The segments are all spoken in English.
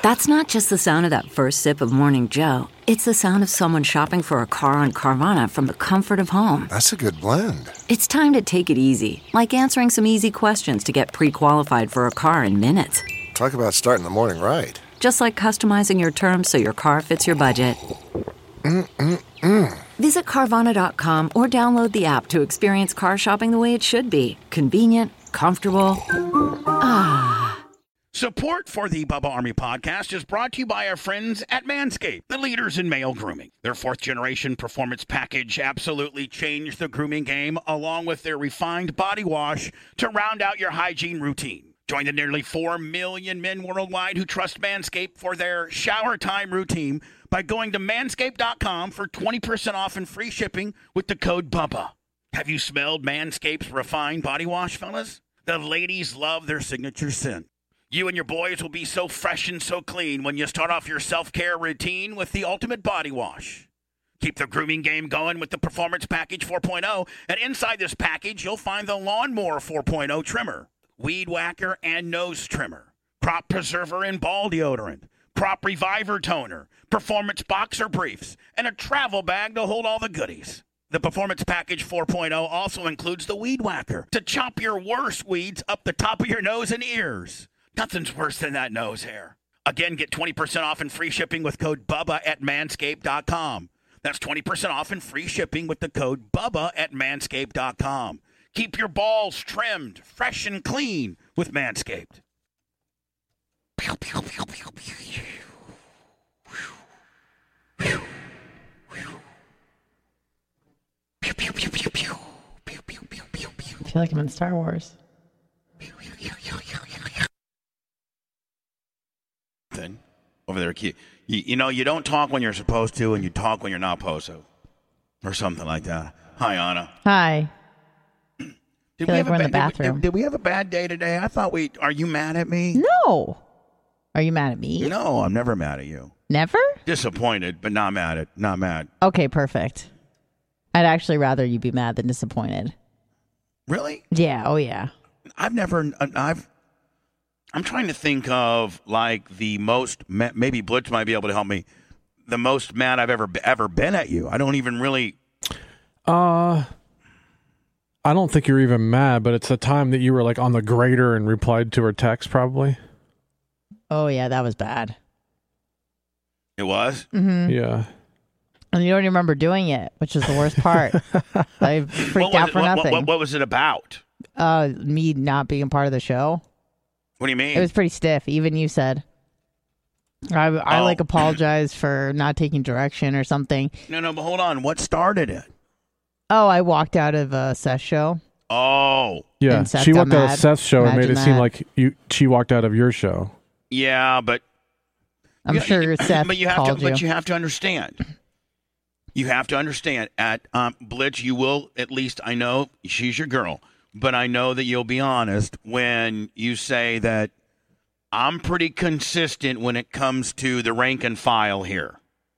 That's not just the sound of that first sip of Morning Joe. It's the sound of someone shopping for a car on Carvana from the comfort of home. That's a good blend. It's time to take it easy, like answering some easy questions to get pre-qualified for a car in minutes. Talk about starting the morning right. Just like customizing your terms so your car fits your budget. Visit Carvana.com or download the app to experience car shopping the way it should be. Convenient, comfortable. Support for the Bubba Army podcast is brought to you by our friends at Manscaped, the leaders in male grooming. Their 4th-generation performance package absolutely changed the grooming game, along with their refined body wash to round out your hygiene routine. Join the nearly 4 million men worldwide who trust Manscaped for their shower time routine by going to manscaped.com for 20% off and free shipping with the code BUBBA. Have you smelled Manscaped's refined body wash, fellas? The ladies love their signature scent. You and your boys will be so fresh and so clean when you start off your self-care routine with the ultimate body wash. Keep the grooming game going with the Performance Package 4.0, and inside this package, you'll find the Lawnmower 4.0 trimmer, Weed Whacker and Nose Trimmer, Crop Preserver and Ball Deodorant, Crop Reviver Toner, Performance Boxer Briefs, and a travel bag to hold all the goodies. The Performance Package 4.0 also includes the Weed Whacker to chop your worst weeds up the top of your nose and ears. Nothing's worse than that nose hair. Again, get 20% off and free shipping with code BUBBA at manscaped.com. That's 20% off and free shipping with the code BUBBA at manscaped.com. Keep your balls trimmed, fresh and clean with Manscaped. Pew, pew, pew, pew, pew. Pew, pew, pew, pew, pew. Pew, pew, pew, pew, pew. I feel like I'm in Star Wars. Over there, you know, you don't talk when you're supposed to, and you talk when you're not supposed to, or something like that. Hi, Anna. Hi. Did we're in the bathroom. Did we have a bad day today? I thought we. Are you mad at me? No. Are you mad at me? No, I'm never mad at you. Never? Disappointed, but not mad. Not mad. Okay, perfect. I'd actually rather you be mad than disappointed. Really? Yeah. Oh, yeah. I'm trying to think of like the most. Maybe Blitz might be able to help me. The most mad I've ever been at you. I don't even really. I don't think you're even mad, but it's the time that you were like on the grader and replied to her text, probably. Oh yeah, that was bad. It was. Mm-hmm. Yeah. And you don't even remember doing it, which is the worst part. I freaked out for nothing. What was it about? Me not being part of the show. What do you mean? It was pretty stiff. Even you said. I like apologized for not taking direction or something. No, but hold on. What started it? Oh, I walked out of a Seth show. Oh. Yeah, she walked out of Seth's show and made it seem like she walked out of your show. Yeah, but I'm sure Seth but you have to. But you have to understand. You have to understand. At Blitz, you will at least. I know she's your girl, but I know that you'll be honest when you say that I'm pretty consistent when it comes to the rank and file here.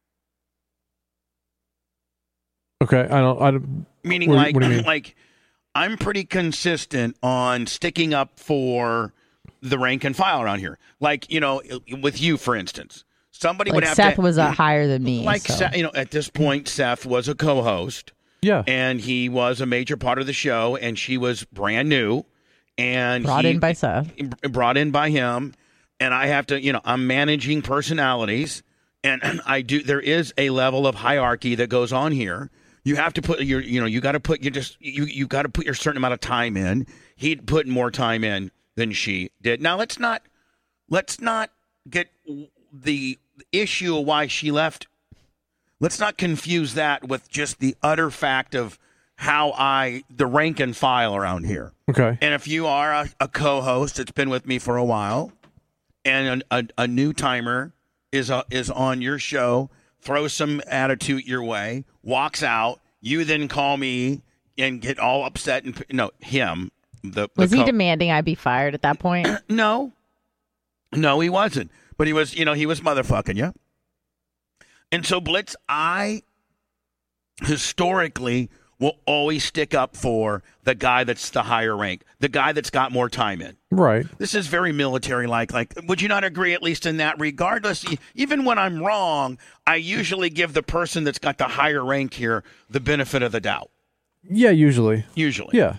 Okay, I don't. Meaning, what do you mean? like I'm pretty consistent on sticking up for the rank and file around here. Like, you know, with you, for instance, somebody like would have Seth to, was higher than me. Like, so. you know, at this point, Seth was a co-host. Yeah, and he was a major part of the show, and she was brand new, and brought in by Seth, brought in by him, and I have to, you know, I'm managing personalities, and I do. There is a level of hierarchy that goes on here. You have to put your, you know, you got to put you got to put your certain amount of time in. He'd put more time in than she did. Now let's not get the issue of why she left. Let's not confuse that with just the utter fact of how the rank and file around here. Okay. And if you are a co-host that's been with me for a while, and a new timer is on your show, throws some attitude your way, walks out, you then call me and get all upset and him. Was he demanding I be fired at that point? No, he wasn't. But he was motherfucking you. And so, Blitz, I historically will always stick up for the guy that's the higher rank, the guy that's got more time in. Right. This is very military-like. Like, would you not agree, at least in that regardless? Even when I'm wrong, I usually give the person that's got the higher rank here the benefit of the doubt. Yeah, usually. Usually. Yeah.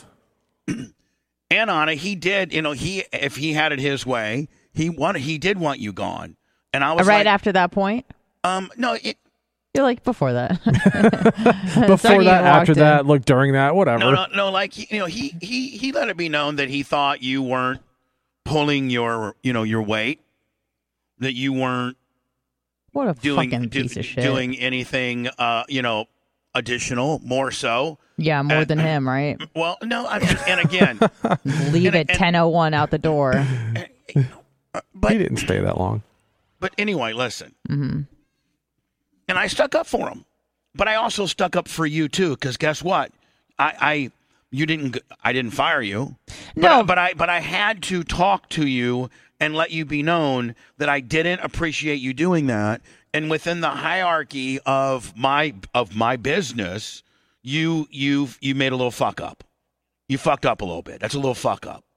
And Anna, he did, if he had it his way, he did want you gone. And I was right after that point? No, You're like before that. Before that, after that, look, during that, whatever. No. Like he let it be known that he thought you weren't pulling your weight, that you weren't what a fucking piece of shit doing anything additional, more so. Yeah, more than him, right? Well, no, and again, leave at 10:01 out the door. But he didn't stay that long. But anyway, listen. Mm-hmm. And I stuck up for him, but I also stuck up for you too. Because guess what? I didn't fire you. No, but I had to talk to you and let you be known that I didn't appreciate you doing that. And within the hierarchy of my business, you made a little fuck up. You fucked up a little bit. That's a little fuck up.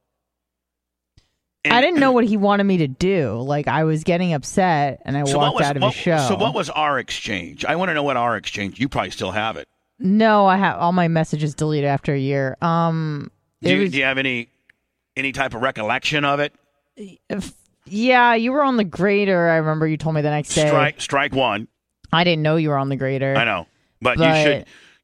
And I didn't know what he wanted me to do. Like, I was getting upset, and I walked out of his show. So what was our exchange? I want to know what our exchange. You probably still have it. No, I have all my messages deleted after a year. Do you have any type of recollection of it? Yeah, you were on the grader. I remember you told me the next day. Strike one. I didn't know you were on the grader. I know, but you should.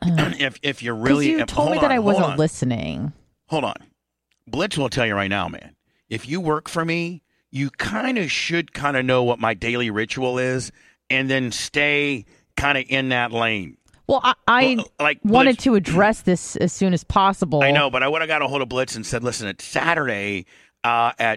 If you're really, you told me that I wasn't listening. Hold on, Blitz will tell you right now, man. If you work for me, you should know what my daily ritual is, and then stay kind of in that lane. Well, I wanted to address this as soon as possible. I know, but I would have got a hold of Blitz and said, listen, it's Saturday at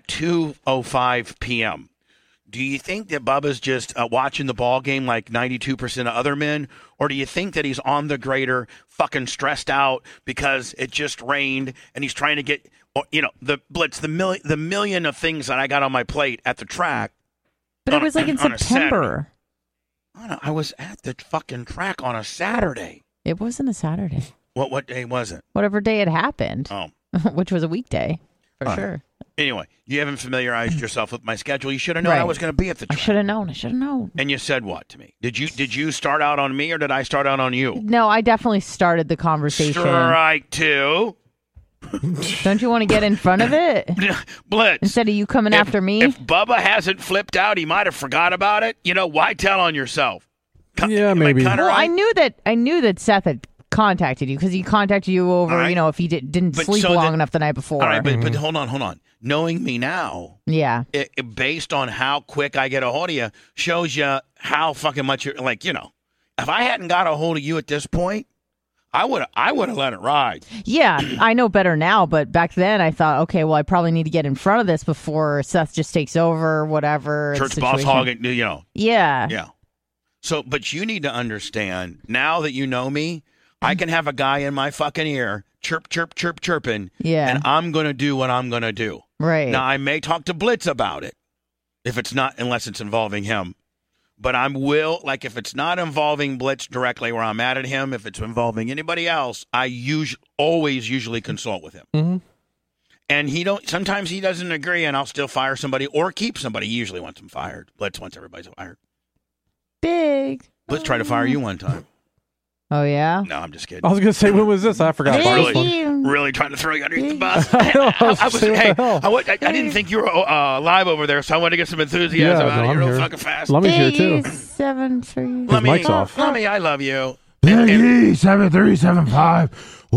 2:05 p.m. Do you think that Bubba's just watching the ball game like 92% of other men? Or do you think that he's on the grader fucking stressed out because it just rained and he's trying to get, the Blitz, the million of things that I got on my plate at the track. But it was like in September. I was at the fucking track on a Saturday. It wasn't a Saturday. What day was it? Whatever day it happened. Oh. Which was a weekday, for sure. Anyway, you haven't familiarized yourself with my schedule. You should have known I was going to be at the track. I should have known. And you said what to me? Did you start out on me or did I start out on you? No, I definitely started the conversation. Strike two. Don't you want to get in front of it? Blitz. Instead of you coming after me? If Bubba hasn't flipped out, he might have forgot about it. Why tell on yourself? Yeah, maybe. Well, I knew that Seth had contacted you because he contacted you over, if he didn't sleep long enough the night before. All right, but hold on. Knowing me now, yeah, based on how quick I get a hold of you, shows you how fucking much you're like. If I hadn't got a hold of you at this point, I would have let it ride. Yeah, I know better now, but back then I thought, okay, well, I probably need to get in front of this before Seth just takes over, whatever. Church boss hog, Yeah. Yeah. So, but you need to understand, now that you know me, I can have a guy in my fucking ear chirp, chirp, chirp, chirping, and I'm going to do what I'm going to do. Right. Now, I may talk to Blitz about it, unless it's involving him. But if it's not involving Blitz directly where I'm mad at him, if it's involving anybody else, I always usually consult with him. Mm-hmm. And sometimes he doesn't agree, and I'll still fire somebody or keep somebody. He usually wants them fired. Blitz wants everybody fired. Big. Blitz tried to fire you one time. Oh, yeah? No, I'm just kidding. I was going to say, when was this? I forgot. Really trying to throw you underneath the bus. I didn't think you were live over there, so I wanted to get some enthusiasm out of you real fucking fast. Lummy's here, too. 7 for you. His mic's off. Lummy, I love you. Big E 7375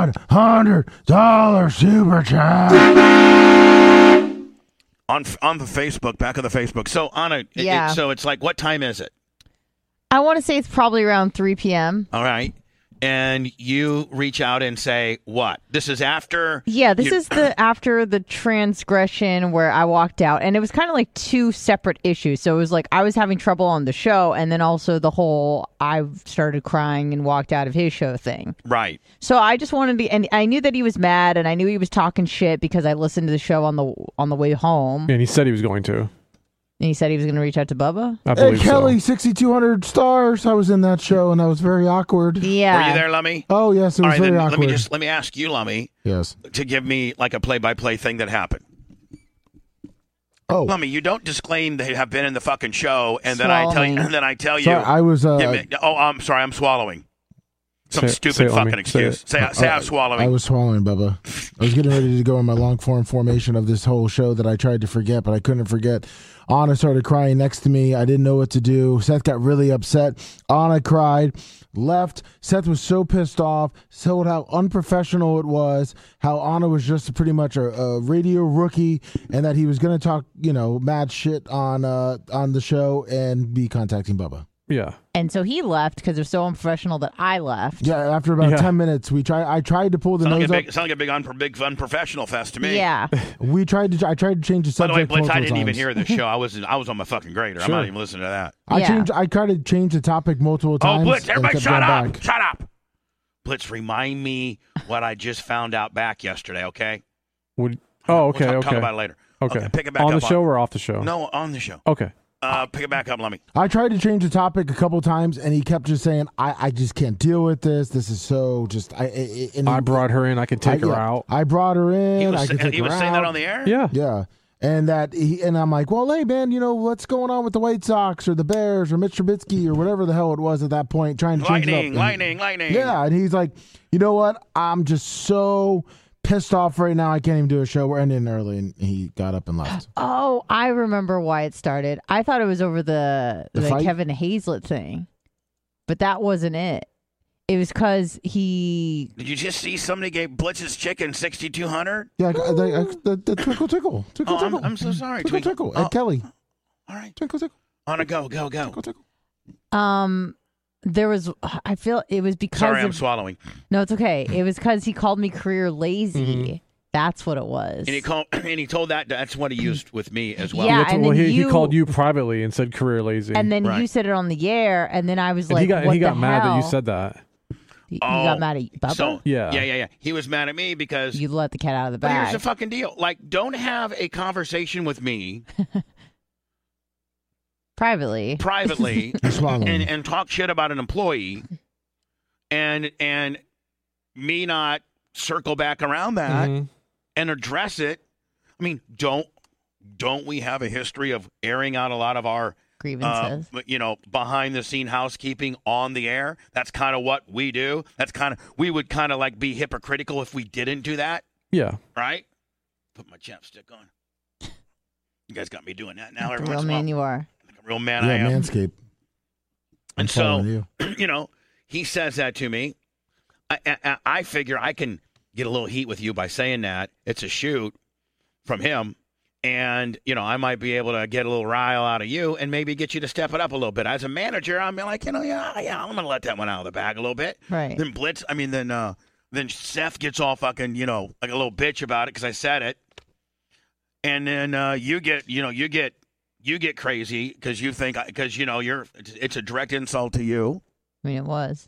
$100 super chat on the Facebook, back on the Facebook. So Anna, so it's like, what time is it? I want to say it's probably around 3 p.m. All right. And you reach out and say what? This is after? Yeah, this is after the transgression where I walked out. And it was kind of like two separate issues. So it was like I was having trouble on the show, and then also the whole I started crying and walked out of his show thing. Right. So I just wanted to, and I knew that he was mad, and I knew he was talking shit because I listened to the show on the way home. And he said he was going to. And he said he was going to reach out to Bubba? I Hey, believe Kelly, so. 6,200 stars. I was in that show, and that was very awkward. Yeah. Were you there, Lummy? Oh, yes, it All was right, very then awkward. let me ask you, Lummy, Yes. to give me like a play-by-play thing that happened. Oh, Lummy, you don't disclaim that you have been in the fucking show, and then Swallowing. I tell you. sorry, I was. I'm sorry, I'm swallowing. Some Say stupid it, Lummy. fucking Say excuse. it. Say I'm swallowing. I was swallowing, Bubba. I was getting ready to go in my long-form formation of this whole show that I tried to forget, but I couldn't forget. Anna started crying next to me. I didn't know what to do. Seth got really upset. Anna cried, left. Seth was so pissed off, told how unprofessional it was, how Anna was just pretty much a radio rookie, and that he was going to talk, mad shit on the show and be contacting Bubba. Yeah. And so he left because they're so unprofessional that I left. Yeah, after about 10 minutes, I tried to pull the Sound nose like up. sound like a big unprofessional fest to me. Yeah. I tried to change the By the way, subject Blitz, I multiple didn't even times. hear the show. I was on my fucking grader. I'm Sure. not even listening to that. I tried to change the topic multiple Oh, times. Blitz, and everybody kept shut going up. back. Shut up. Blitz, remind me what I just found out back yesterday, okay? Okay, We'll okay. talk about it later. Okay. Pick it back on up. the show or off the show? No, on the show. Okay. Pick it back up, Lummy. I tried to change the topic a couple times, and he kept just saying, "I just can't deal with this. This is so just." I brought her in. I can take her out. I brought her in. He I was, could take he her was out. saying that on the air? Yeah. Yeah. And I'm like, well, hey man, what's going on with the White Sox or the Bears or Mitch Trubisky or whatever the hell it was at that point, trying to change it up. Lightning. Yeah, and he's like, you know what? I'm just so pissed off right now. I can't even do a show. We're ending early, and he got up and left. Oh, I remember why it started. I thought it was over the fight? Kevin Hazlett thing, but that wasn't it. It was because he. Did you just see somebody gave Blitz's chicken 6,200? Yeah, the twinkle tickle. Oh, I'm so sorry. Twinkle tickle. Oh, At Kelly. all right. Twinkle tickle. On a go. Twinkle tickle. There was. I feel it was because. Sorry, I'm of, swallowing. No, it's okay. It was because he called me career lazy. That's what it was. And he told that's what he used with me as well. Yeah, and then he you- called you privately and said career lazy. And then Right. you said it on the air, and then I was And like, he got the mad that you hell? said that. He got mad at Bubba? So Yeah. He was mad at me because You let the cat out of the but here's bag. the fucking deal. Like, don't have a conversation with me Privately. privately Swallowing. and talk shit about an employee and me not circle back around that Mhm. and address it. I mean, don't we have a history of airing out a lot of our Grievances. behind the scene housekeeping on the air? That's kind of what we do. We would kind of like be hypocritical if we didn't do that, Yeah. right? Put my chapstick on. You guys got me doing that now. Like Every the real once in a while. man you are. Like a real man Yeah, I am. Manscaped. And following so, you. he says that to me. I figure I can get a little heat with you by saying that. It's a shoot from him. And, I might be able to get a little rile out of you and maybe get you to step it up a little bit. As a manager, I'm like, I'm going to let that one out of the bag a little bit. Right. Then then Seth gets all fucking, like a little bitch about it because I said it. And then you get crazy because you think, it's a direct insult to you. I mean, it was.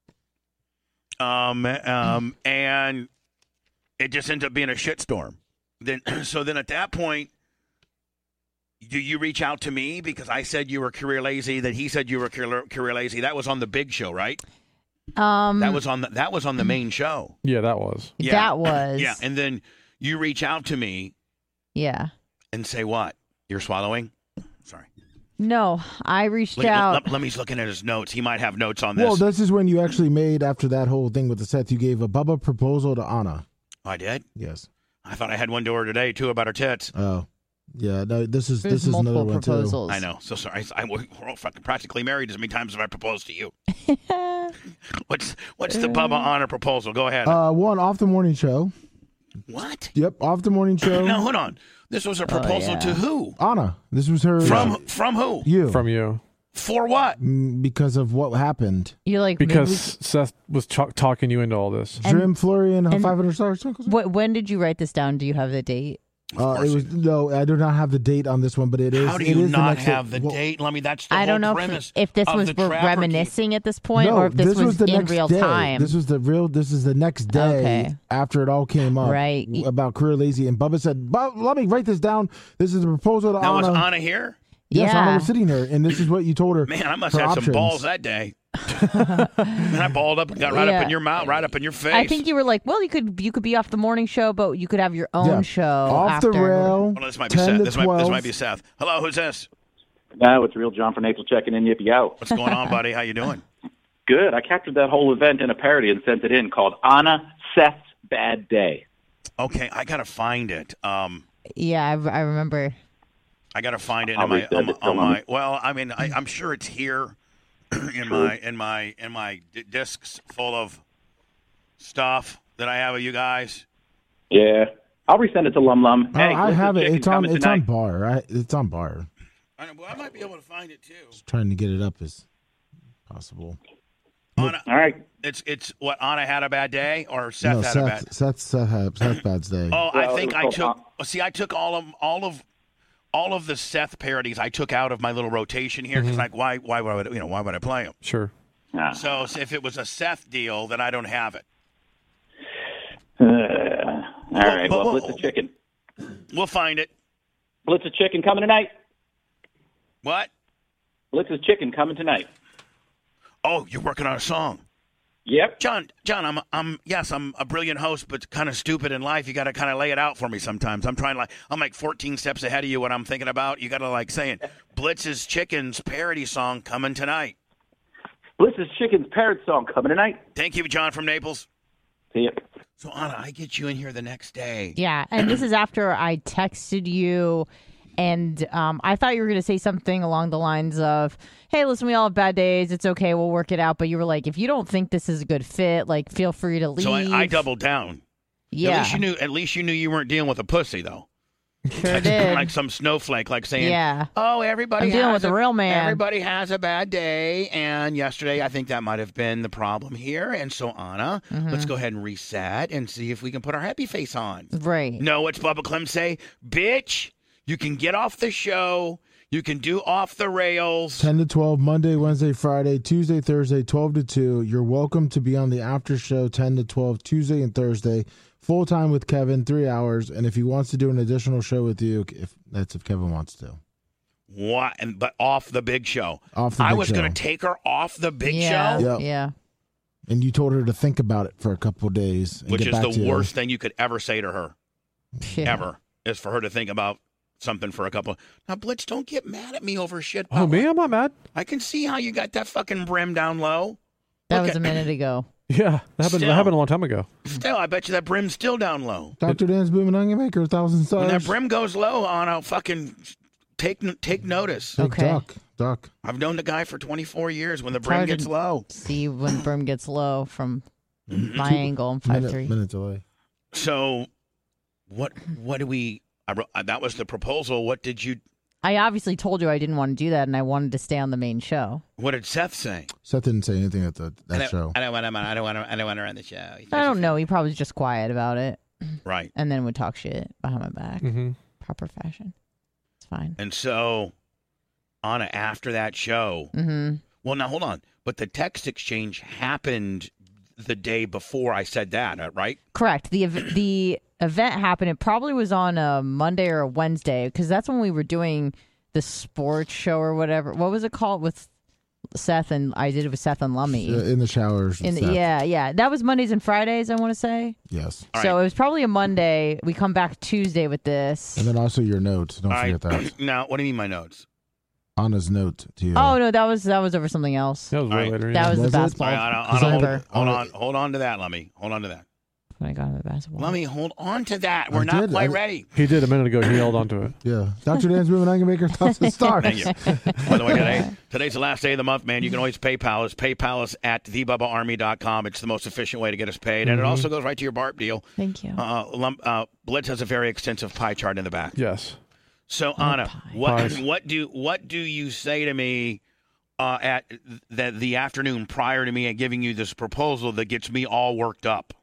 And it just ends up being a shitstorm. Then at that point, do you reach out to me because I said you were career lazy? That he said you were career lazy. That was on the big show, right? That was on the main show. Yeah, that was. Yeah. That was. Yeah, and then you reach out to me Yeah. and say what? You're swallowing? Sorry. No, I reached out. Lemmy's looking at his notes. He might have notes on this. Well, this is when you actually made, after that whole thing with the Seth, you gave a Bubba proposal to Anna. I did? Yes. I thought I had one to her today, too, about her tits. Oh. Yeah, no, this is There's another multiple one, proposals. I know. So sorry. We're all fucking practically married. As many times have I proposed to you? What's the Bubba honor proposal? Go ahead. too. One, off the morning show. What? Yep, off the morning show. Now hold on. This was a proposal yeah. to who? Anna. This was her. From who? you. From you. For what? Because of what happened. You're like, Because Seth was talking you into all this. Jim Florian, and- 500 stars. when did you write this down? Do you have the date? I do not have the date on this one, but it is. How do it you is not the next have the well, date? Let me. That's the I whole don't know premise. if this of was the we're Trapper reminiscing at this point, no, or if this was the in next real day. time. This was the next day Okay. after it all came up. Right. About career lazy, and Bubba said, "Let me write this down. This is a proposal to Now was Anna." Anna here? Yes, Yeah. Anna was sitting there, and this is what you told her. Man, I must her have options. some balls that day. And I balled up and got right up in your mouth, right up in your face. I think you were like, well, you could be off the morning show, but you could have your own show Off after. the rail. Well, this might be 10 Seth. to This 12. might be Seth. Hello, who's this? No, it's real John from Naples checking in. Yippee yo. What's going on, buddy? How you doing? Good. I captured that whole event in a parody and sent it in called Anna Seth's Bad Day. Okay, I gotta find it. Yeah, I remember. I gotta find it I'll on my resend it. on my. Well, I mean, I'm sure it's here in my discs full of stuff that I have of you guys. Yeah. I'll resend it to Lum Lum. Oh, Hey, I Blitz's have it. Chicken It's on. coming It's on tonight. bar. It's on bar. I might be able to find it too. Trying to get it up as possible. Anna, All right. it's what Anna had a bad day or Seth No, had a bad. Seth bad day. Oh, Well, I think it I was took. called- See, I took all of the Seth parodies. I took out of my little rotation here because, like, why would why would I play them? Sure. Ah. So if it was a Seth deal, then I don't have it. All right. but- Well, Blitz's Chicken. We'll find it. Blitz's Chicken coming tonight. What? Blitz's Chicken coming tonight. Oh, you're working on a song. Yep. John, I'm a brilliant host, but kind of stupid in life. You got to kind of lay it out for me sometimes. I'm like 14 steps ahead of you. What I'm thinking about, you got to like saying Blitz's Chicken's parody song coming tonight. Blitz's Chicken's parrot song coming tonight. Thank you, John from Naples. See ya. So Anna, I get you in here the next day. Yeah, and this is after I texted you, and I thought you were going to say something along the lines of, hey, listen, we all have bad days. It's okay. We'll work it out. But you were like, if you don't think this is a good fit, like, feel free to leave. So I doubled down. Yeah, At least you knew you weren't dealing with a pussy though. sure did. Like some snowflake, like saying, Yeah. "Oh, everybody I'm dealing has with a real man." Everybody has a bad day." And yesterday, I think that might have been the problem here. And so, Anna, let's go ahead and reset and see if we can put our happy face on. Right. No, what's Bubba Clem say? Bitch, you can get off the show. You can do off the rails. 10 to 12, Monday, Wednesday, Friday, Tuesday, Thursday, 12 to 2. You're welcome to be on the after show 10 to 12, Tuesday and Thursday. Full time with Kevin, 3 hours. And if he wants to do an additional show with you, if Kevin wants to. What? But off the big show. Off the I big was show. going to take her off the big Yeah. show, Yep. Yeah. And you told her to think about it for a couple of days. And which get is back to the you. worst thing you could ever say to her. Yeah. Ever is for her to think about something for a couple. Now, Blitz, don't get mad at me over shit. Oh, me? I'm not mad. I can see how you got that fucking brim down low. That Look was at- a minute ago. Yeah, that Still. happened a long time ago. Still, I bet you that brim's still down low. Dr. Dan's Booming Onion Maker, 1,000 stars. When that brim goes low, on a fucking take notice. Big Okay. duck. I've known the guy for 24 years. When the brim hard to- gets low, See when brim gets low from Mm-hmm. my angle. I'm 5'3". Minute delay. so what do we? That was the proposal. What did you? I obviously told you I didn't want to do that, and I wanted to stay on the main show. What did Seth say? Seth didn't say anything at that show. I don't want to run the show. I don't know. He probably was just quiet about it, Right. and then would talk shit behind my back. Mm-hmm. Proper fashion. It's fine. And so, Anna, after that show, Mm-hmm. well, now hold on. But the text exchange happened the day before I said that, right? Correct. The event happened. It probably was on a Monday or a Wednesday because that's when we were doing the sports show or whatever. What was it called with Seth and I did it with Seth and Lummy. In the showers. and stuff. Yeah. That was Mondays and Fridays, I want to say. Yes. All So right. it was probably a Monday. We come back Tuesday with this. And then also your notes. Don't All right. forget that. Now, what do you mean my notes? Anna's note to you. Oh no, that was over something else. That was way right. later. That was the Was it? basketball. All right, Because I- Anna, Remember. hold on to that, Lummy. Hold on to that. When I got into basketball. Lummy, hold on to that. We're I not did. quite I- ready. He did a minute ago. He held onto it. Yeah. Dr. Dan's Booming Onion Maker, 1,000 stars. Thank you. By the way, today's the last day of the month, man. You can always PayPal us. PayPal us at thebubbaarmy.com. It's the most efficient way to get us paid. And it also goes right to your BARP deal. Thank you. Blitz has a very extensive pie chart in the back. Yes. So, Anna, pie. what Pies. do you say to me at the afternoon prior to me giving you this proposal that gets me all worked up?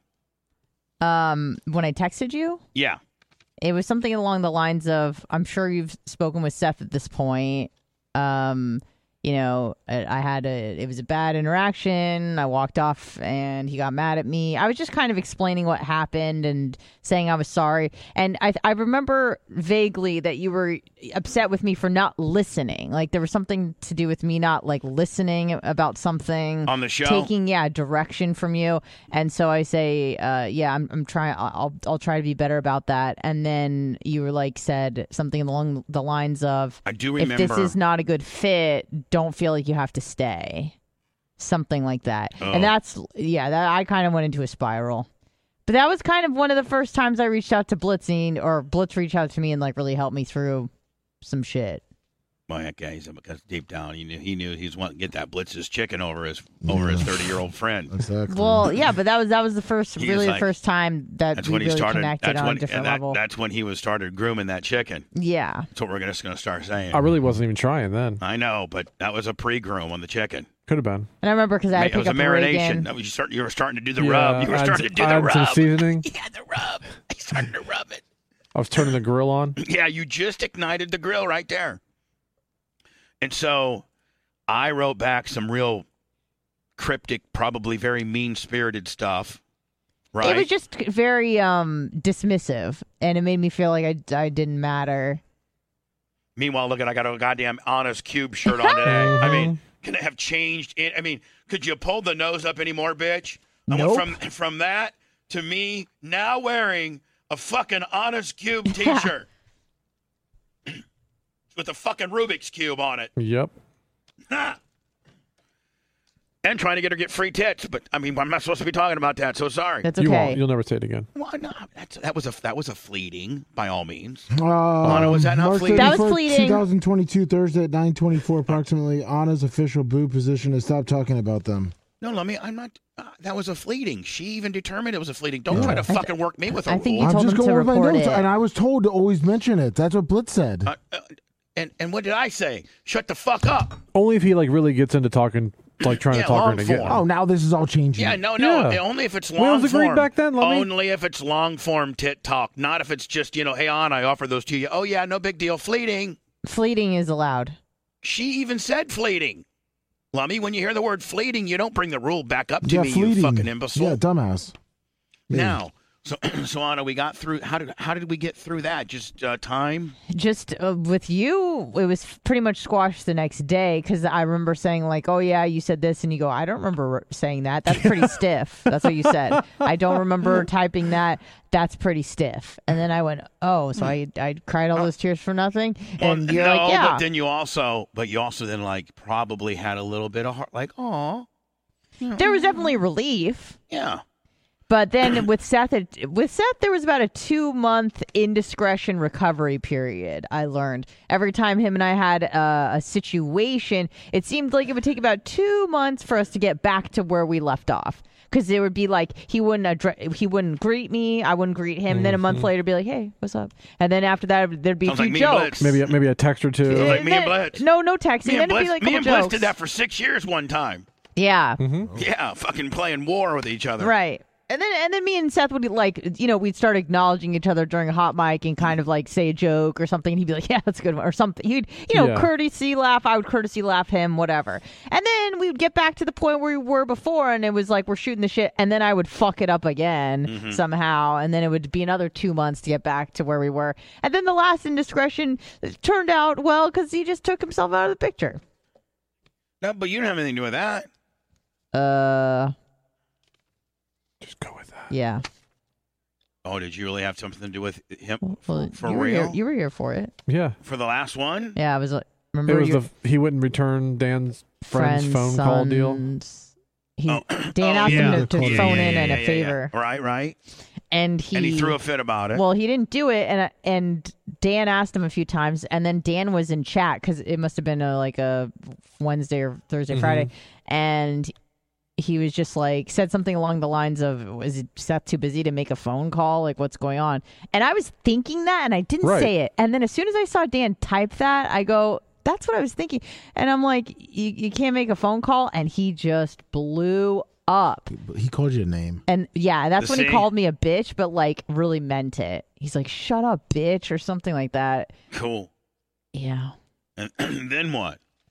When I texted you, Yeah. it was something along the lines of, I'm sure you've spoken with Seth at this point. it was a bad interaction. I walked off and he got mad at me. I was just kind of explaining what happened and saying I was sorry. And I remember vaguely that you were upset with me for not listening. Like there was something to do with me not like listening about something on the show, taking direction from you. And so I say, I'm trying. I'll try to be better about that. And then you were like said something along the lines of, I do remember, if this is not a good fit, don't feel like you have to stay. Something like that. Oh. And that I kind of went into a spiral. But that was kind of one of the first times I reached out to Blitzing, or Blitz reached out to me and like really helped me through some shit. Well, heck yeah, because deep down he knew he was wanting to get that Blitz's chicken over his 30-year-old friend. Exactly. Well, yeah, but that was the first the first time that we really connected on a different level. That's when he started grooming that chicken. Yeah, that's what we're just going to start saying. I really wasn't even trying then. I know, but that was a pre-groom on the chicken. Could have been. And I remember because I had to pick up a marination. Reagan. That was you were starting to do the rub. You were starting to do the I rub. Some seasoning. Yeah, the rub. I started to rub it. I was turning the grill on. Yeah, you just ignited the grill right there. And so I wrote back some real cryptic, probably very mean-spirited stuff, right? It was just very dismissive, and it made me feel like I didn't matter. Meanwhile, look, I got a goddamn Honest Cube shirt on today. I mean, can it have changed? Could you pull the nose up anymore, bitch? Nope. I went from that to me now wearing a fucking Honest Cube T-shirt. With a fucking Rubik's Cube on it. Yep. And trying to get free tits, but I'm not supposed to be talking about that, so sorry. That's You okay. won't. You'll never say it again. Well, no, that was a fleeting, by all means. Anna, was that not March fleeting? That was 31st, fleeting. 2022, Thursday at 9:24 approximately. Anna's official boo position is stop talking about them. No, I'm not. That was a fleeting. She even determined it was a fleeting. Don't try to fucking work me with a I think rule. you told I'm just them to going with my report notes, it. and I was told to always mention it. That's what Blitz said. And what did I say? Shut the fuck up. Only if he like really gets into talking, like trying Yeah, to talk her long into getting. form. Oh, now this is all changing. Yeah, no. Yeah. Only if it's We long always agreed form. back then, Lummy. Only if it's long form tit talk. Not if it's just hey, Anna, I offer those to you. Oh yeah, no big deal. Fleeting. Fleeting is allowed. She even said fleeting. Lummy, when you hear the word fleeting, you don't bring the rule back up to Yeah, me, fleeting. you fucking imbecile. Yeah, dumbass. Yeah. Now, so Anna, we got through. How did we get through that? Just time. Just with you, it was pretty much squashed the next day because I remember saying like, "Oh yeah, you said this," and you go, "I don't remember saying that. That's pretty stiff." That's what you said. I don't remember typing that. That's pretty stiff. And then I went, "Oh, so I cried all those tears for nothing." And you're like, "Yeah." But then you also then like probably had a little bit of heart, like, "Oh." There was definitely relief. Yeah. But then with Seth, there was about a 2-month indiscretion recovery period. I learned every time him and I had a situation, it seemed like it would take about 2 months for us to get back to where we left off. Because it would be like he wouldn't greet me, I wouldn't greet him. And then a month later, be like, "Hey, what's up?" And then after that, there'd be Sounds a like few me and jokes. Blitz. Maybe a text or two. Like me and Blitz. No texting. Me Then and it'd be Blitz, like a me couple and Blitz jokes. did that for 6 years one time. Yeah. Yeah, fucking playing war with each other. Right. And then me and Seth would we'd start acknowledging each other during a hot mic and kind of like say a joke or something, and he'd be like, "Yeah, that's a good one," or something. He'd Yeah. courtesy laugh. I would courtesy laugh him, whatever. And then we would get back to the point where we were before, and it was like we're shooting the shit, and then I would fuck it up again somehow, and then it would be another 2 months to get back to where we were. And then the last indiscretion turned out well because he just took himself out of the picture. No, but you don't have anything to do with that. Just go with that. Yeah. Oh, did you really have something to do with him Well, for you were real? here, you were here for it. Yeah. For the last one? Yeah, I was like, It remember was he wouldn't return Dan's friend's phone call deal. Dan Oh, asked yeah. him to Yeah, phone yeah, in yeah, and a yeah, favor, yeah. Right. and And he threw a fit about it. Well, he didn't do it, and Dan asked him a few times, and then Dan was in chat because it must have been like a Wednesday or Thursday, Friday, and he was just like said something along the lines of, "Is Seth too busy to make a phone call? Like, what's going on?" And I was thinking that, and I didn't Right. say it. And then as soon as I saw Dan type that, I go, "That's what I was thinking." And I'm like, "You can't make a phone call," and he just blew up. He called you a name. And yeah, that's when he See? called me a bitch, but like really meant it. He's like, "Shut up, bitch," or something like that. Cool. Yeah. And then what?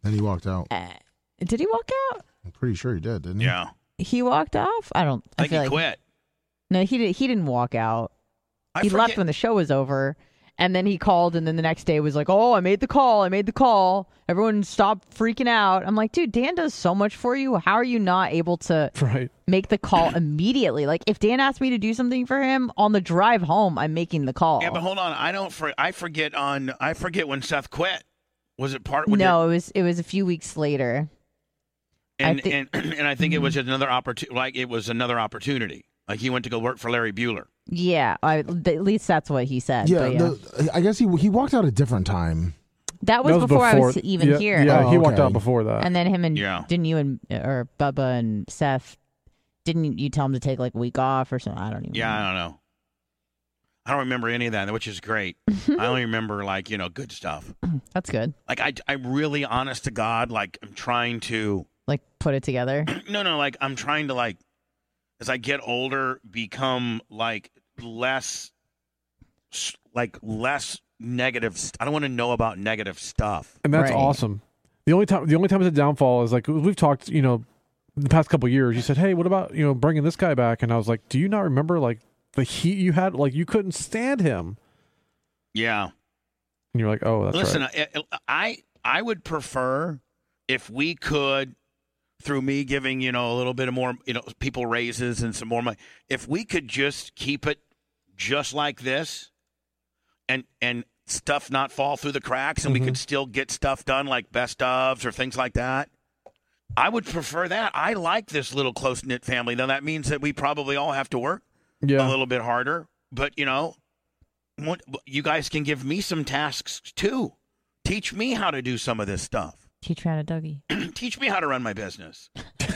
And he walked out. Did he walk out? I'm pretty sure he did, didn't he? Yeah. He walked off? I think feel he quit. No, he didn't walk out. I He forget- left when the show was over. And then he called, and then the next day was like, "Oh, I made the call. Everyone stopped freaking out." I'm like, dude, Dan does so much for you. How are you not able to Right. make the call immediately? Like, if Dan asked me to do something for him on the drive home, I'm making the call. Yeah, but hold on. I forget when Seth quit. Was it part? No, it was a few weeks later. And I thi- and I think it was another opportunity. Like it was another opportunity. Like he went to go work for Larry Bueller. Yeah, at least that's what he said. Yeah, but I guess he walked out a different time. that was before I was even yeah, here. Yeah, Oh, he walked okay. out before that. And then him and Yeah. didn't you and or Bubba and Seth, didn't you tell him to take like a week off or something? I don't even Yeah, know. I don't know. I don't remember any of that, which is great. I only remember like good stuff. That's good. Like I'm really honest to God. Like I'm trying to. Like put it together. No, like I'm trying to like, as I get older, become like less negative. I don't want to know about negative stuff. And that's Right. awesome. The only time it's a downfall is like we've talked, the past couple of years. You said, "Hey, what about bringing this guy back?" And I was like, "Do you not remember like the heat you had? Like you couldn't stand him." Yeah. And you're like, "Oh, that's Listen, right." I would prefer if we could, through me giving a little bit of more people raises and some more money, if we could just keep it just like this, and stuff not fall through the cracks, and we could still get stuff done like best ofs or things like that. I would prefer that. I like this little close knit family. Now that means that we probably all have to work a Yeah. little bit harder, but you guys can give me some tasks too. Teach me how to do some of this stuff. Teach me how to Dougie. Teach me how to run my business.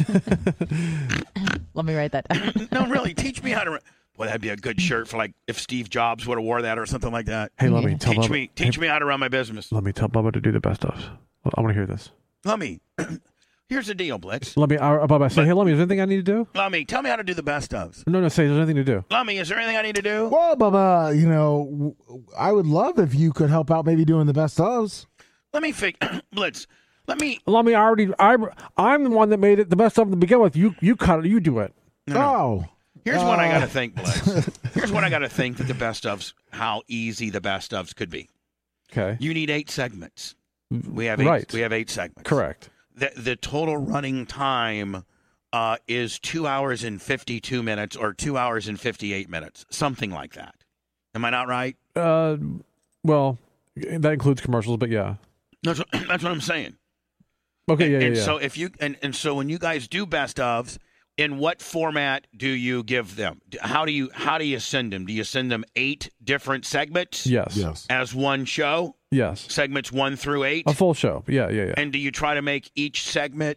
Let me write that down. No, really, teach me how to run. Boy, that'd be a good shirt for like if Steve Jobs would have wore that or something like that. Hey, let me Yeah. tell Teach Bubba, me how to run my business. Let me tell Bubba to do the best of. I want to hear this. Lummy, here's the deal, Blitz. Let me, Bubba, say, "Hey, let me. Is there anything I need to do?" Lummy, tell me how to do the best ofs. No, say there's anything to do. Lummy, is there anything I need to do? Well, Bubba, I would love if you could help out maybe doing the best ofs. Let me Blitz. Let me. Let me. I'm the one that made it the best of to begin with. You cut it. You do it. Oh. Here's what I got to think, Blitz. Here's what I got to think that the best ofs, how easy the best ofs could be. Okay. You need 8 segments. We have 8. Right. We have 8 segments. Correct. The total running time is 2 hours and 52 minutes or 2 hours and 58 minutes, something like that. Am I not right? Well, that includes commercials, but yeah. That's what I'm saying. Okay. and Yeah. so if you and so when you guys do best ofs, in what format do you give them? How do you send them? Do you send them 8 different segments? Yes. As one show? Yes. Segments 1 through 8? A full show. Yeah. And do you try to make each segment,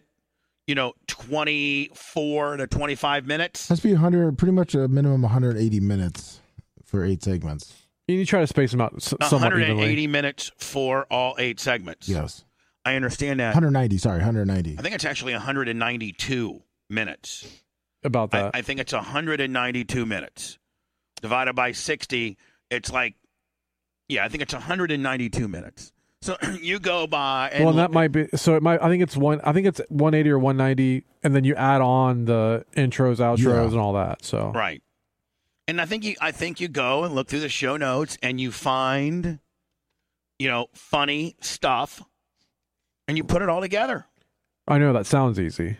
24 to 25 minutes? Has to be 100, pretty much a minimum 180 minutes for 8 segments. You try to space them out somewhat 180 evenly. minutes for all 8 segments. Yes. I understand that. 190. I think it's actually 192 minutes. About that. I think it's 192 minutes. Divided by 60, it's like, I think it's 192 minutes. So you go by. And Well, that might be. So it might. I think it's 180 or 190, and then you add on the intros, outros, and all that. So Right. And I think you go and look through the show notes and you find, funny stuff, and you put it all together. I know that sounds easy.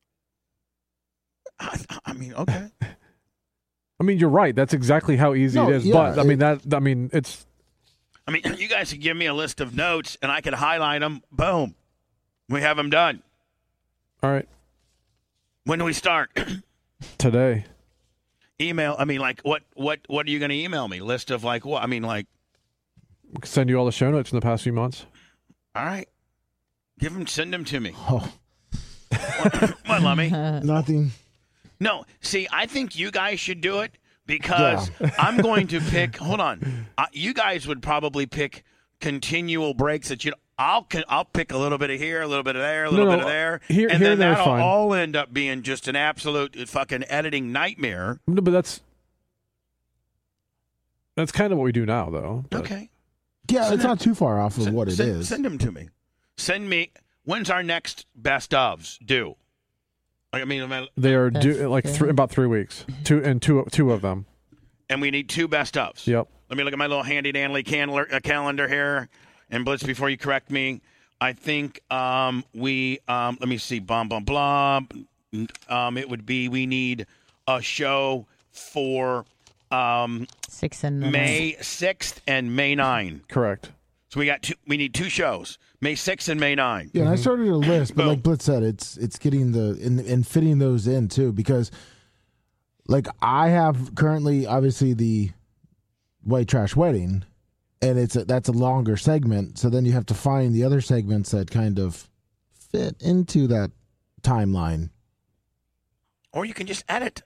I mean, okay. I mean, you're right. That's exactly how easy No, it is. yeah, But it's. I mean, you guys could give me a list of notes, and I could highlight them. Boom, we have them done. All right. When do we start? Today. Email. I mean, like, what are you going to email me? List of like what? I mean, like, We can send you all the show notes in the past few months. all right, send them to me. Oh, What, Lummy? nothing. No, see, I think you guys should do it because I'm going to pick. Hold on, you guys would probably pick continual breaks that I'll pick a little bit of here, a little bit of there, a little bit of there, Here and and then there's that'll fine. all end up being just an absolute fucking editing nightmare. No, but that's kind of what we do now, though. But Okay, Yeah, it's not too far off of what it is. Send them to me. Send me when's our next best ofs due? I mean, They are due like about 3 weeks. Two of them. and we need 2 best ofs. Yep. Let me look at my little handy dandy calendar here. And Blitz, before you correct me, I think we let me see, blah blah blah. It would be we need a show for 6 and May 6th and May 9. Correct. So we need 2 shows, May 6th and May 9. Yeah, and I started a list, but like Blitz said, it's getting and fitting those in too, because like I have currently obviously the White Trash Wedding, and that's a longer segment, so then you have to find the other segments that kind of fit into that timeline. Or you can just edit.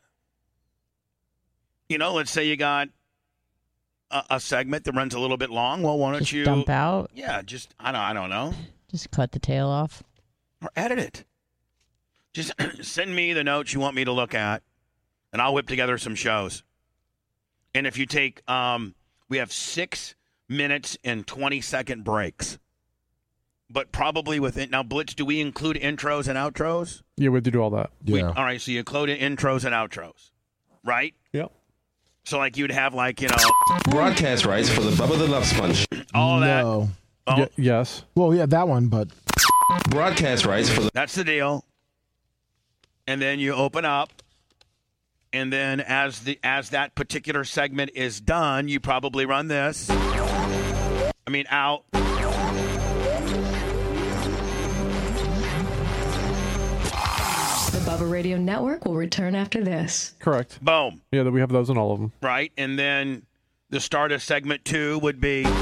Let's say you got a segment that runs a little bit long. Well, why don't just you dump out? Yeah, I don't know. Just cut the tail off. Or edit it. Just send me the notes you want me to look at, and I'll whip together some shows. And if you take, we have 6 minutes and 20-second breaks. But probably within, now, Blitz, do we include intros and outros? Yeah, we do all that. Yeah. All right, so you include intros and outros, right? Yep. So, like, you'd have, like, Broadcast rights for the Bubba the Love Sponge. all that. No. Oh, Yes. Well, yeah, that one, but Broadcast rights for the that's the deal. And then you open up, and then as that particular segment is done, you probably run this. Out. The Bubba Radio Network will return after this. Correct. Boom. Yeah, we have those in all of them. Right? And then the start of segment 2 would be live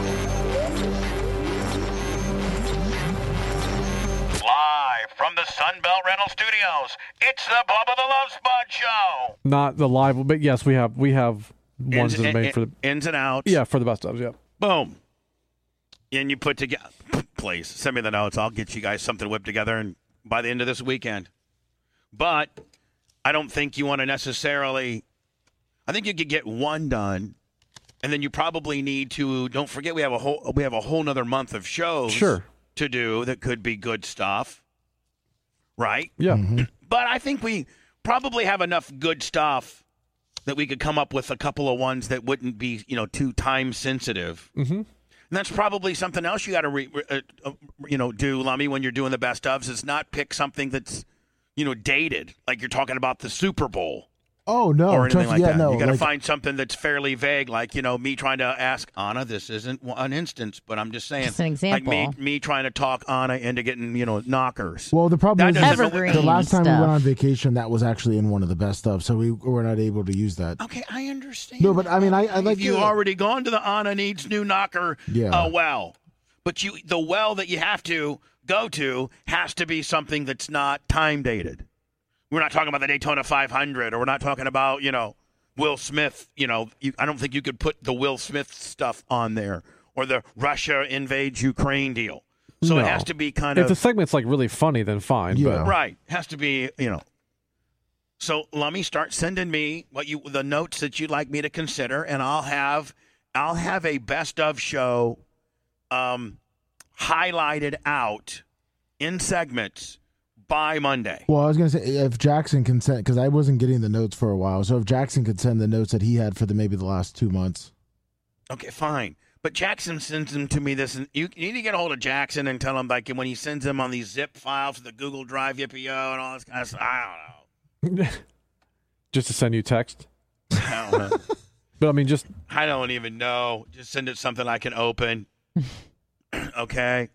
from the Sunbelt Rental Studios. It's the Bubba the Love Spot Show. Not the live, but yes, we have ones that are made for the ins and outs. yeah for the best ofs. Yeah. Boom. And you put together. Please send me the notes. I'll get you guys something whipped together and by the end of this weekend. But I don't think you want to necessarily. I think you could get one done, and then you probably need to. Don't forget, we have a whole nother month of shows to do that could be good stuff, right? Yeah. Mm-hmm. But I think we probably have enough good stuff that we could come up with a couple of ones that wouldn't be, too time sensitive. Mm-hmm. And that's probably something else you got to, do, Lummy, when you're doing the best ofs, is not pick something that's, dated, like you're talking about the Super Bowl. oh no, Or anything like that. no, You got to like, find something that's fairly vague, like, me trying to ask Anna, this isn't an instance, but I'm just saying. Just an example. Like me trying to talk Anna into getting, knockers. Well, the problem That is doesn't- Evergreen the last time we stuff. went on vacation, that was actually in one of the best of, so we were not able to use that. Okay, I understand. No, but I mean, I like If you the- already gone to the Anna needs new knocker Yeah. well. But the well that you have to go to has to be something that's not time dated. We're not talking about the Daytona 500, or we're not talking about, Will Smith. I don't think you could put the Will Smith stuff on there, or the Russia invades Ukraine deal. So No. it has to be kind If of the segment's like really funny, then fine. Yeah. But right. Has to be, So let me start sending me the notes that you'd like me to consider, and I'll have a best of show highlighted out in segments by Monday. Well, I was going to say, if Jackson can send, because I wasn't getting the notes for a while, so if Jackson could send the notes that he had for maybe the last 2 months. Okay, fine. But Jackson sends them to me this, and you need to get a hold of Jackson and tell him, like, when he sends them on these zip files to the Google Drive, Yippee-yo, and all this kind of stuff. I don't know. just to send you text. I don't know. But I mean, just I don't even know. Just send it something I can open. Okay.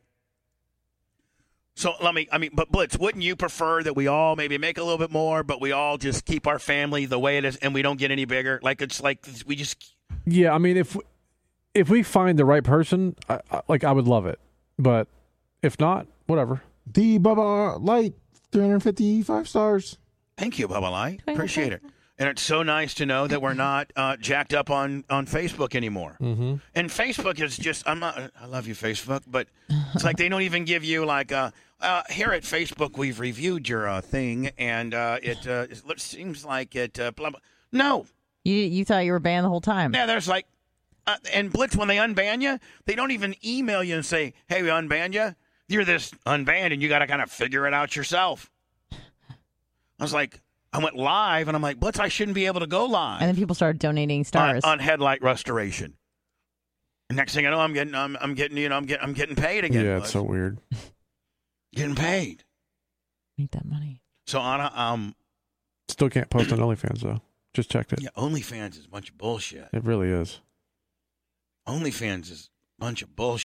So but Blitz, wouldn't you prefer that we all maybe make a little bit more, but we all just keep our family the way it is and we don't get any bigger? Like, it's like we just. yeah. I mean, if we find the right person, I would love it. But if not, whatever. The Bubba Light, 355 stars. Thank you, Bubba Light. Appreciate it. And it's so nice to know that we're not jacked up on Facebook anymore. Mm-hmm. And Facebook is just, I love you, Facebook, but it's like they don't even give you like, here at Facebook, we've reviewed your thing, and it seems like it, blah, blah. No. You thought you were banned the whole time. Yeah, there's like, and Blitz, when they unban you, they don't even email you and say, hey, we unbanned you. You're this unbanned, and you got to kind of figure it out yourself. I was like, I went live, and I'm like, Blitz, I shouldn't be able to go live. And then people started donating stars on headlight restoration. And next thing I know, I'm getting paid again. Yeah, it's so weird. Getting paid. Make that money. So Anna, still can't post on OnlyFans though. Just checked it. Yeah, OnlyFans is a bunch of bullshit. It really is. OnlyFans is a bunch of bullshit.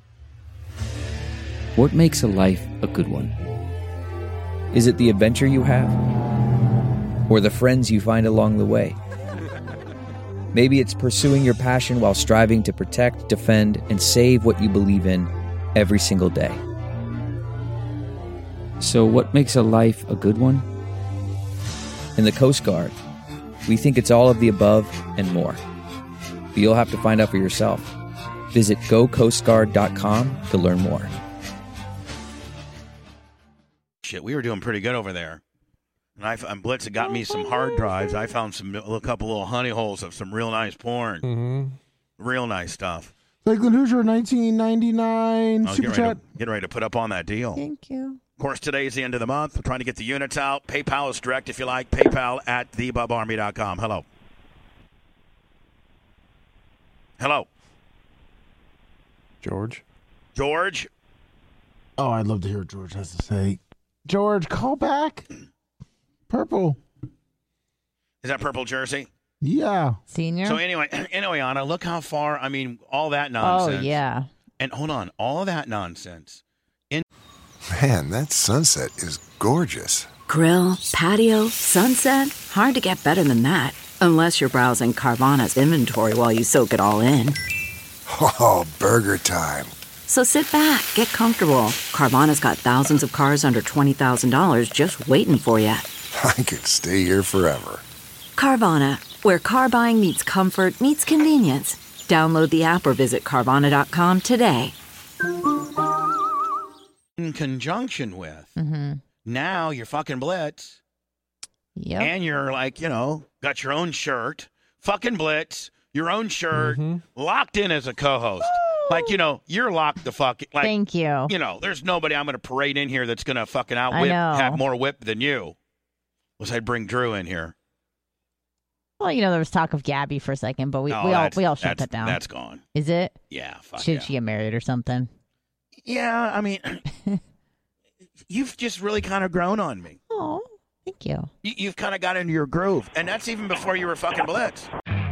What makes a life a good one? Is it the adventure you have? Or the friends you find along the way? Maybe it's pursuing your passion while striving to protect, defend, and save what you believe in every single day. So what makes a life a good one? In the Coast Guard, we think it's all of the above and more. But you'll have to find out for yourself. Visit gocoastguard.com to learn more. Shit, we were doing pretty good over there. And Blitz had got me some hard drives. I found a couple little honey holes of some real nice porn. Mm-hmm. Real nice stuff. Lakeland Hoosier, 1999 Super Chat. Get ready to put up on that deal. Thank you. Of course, today is the end of the month. We're trying to get the units out. PayPal is direct if you like. PayPal at thebubarmy.com. Hello. Hello. George. Oh, I'd love to hear what George has to say. George, call back. Purple. Is that purple jersey? Yeah. Senior? So anyway, Anna, look how far, all that nonsense. Oh, yeah. And hold on, all that nonsense. Man, that sunset is gorgeous. Grill, patio, sunset. Hard to get better than that. Unless you're browsing Carvana's inventory while you soak it all in. Oh, burger time. So sit back, get comfortable. Carvana's got thousands of cars under $20,000 just waiting for you. I could stay here forever. Carvana, where car buying meets comfort meets convenience. Download the app or visit Carvana.com today. In conjunction with, Mm-hmm. now you're fucking Blitz. Yep. And you're like, got your own shirt. Fucking Blitz, your own shirt, locked in as a co-host. Like, you're locked the fuck. Like, thank you. There's nobody I'm going to parade in here that's going to fucking outwhip, have more whip than you. Was I'd bring Drew in here. Well, there was talk of Gabby for a second, but we all shut that down. That's gone. Is it? Yeah. Fuck Should she get married or something? Yeah, you've just really kind of grown on me. Oh, thank you. You've kind of got into your groove, and that's even before you were fucking Blitz.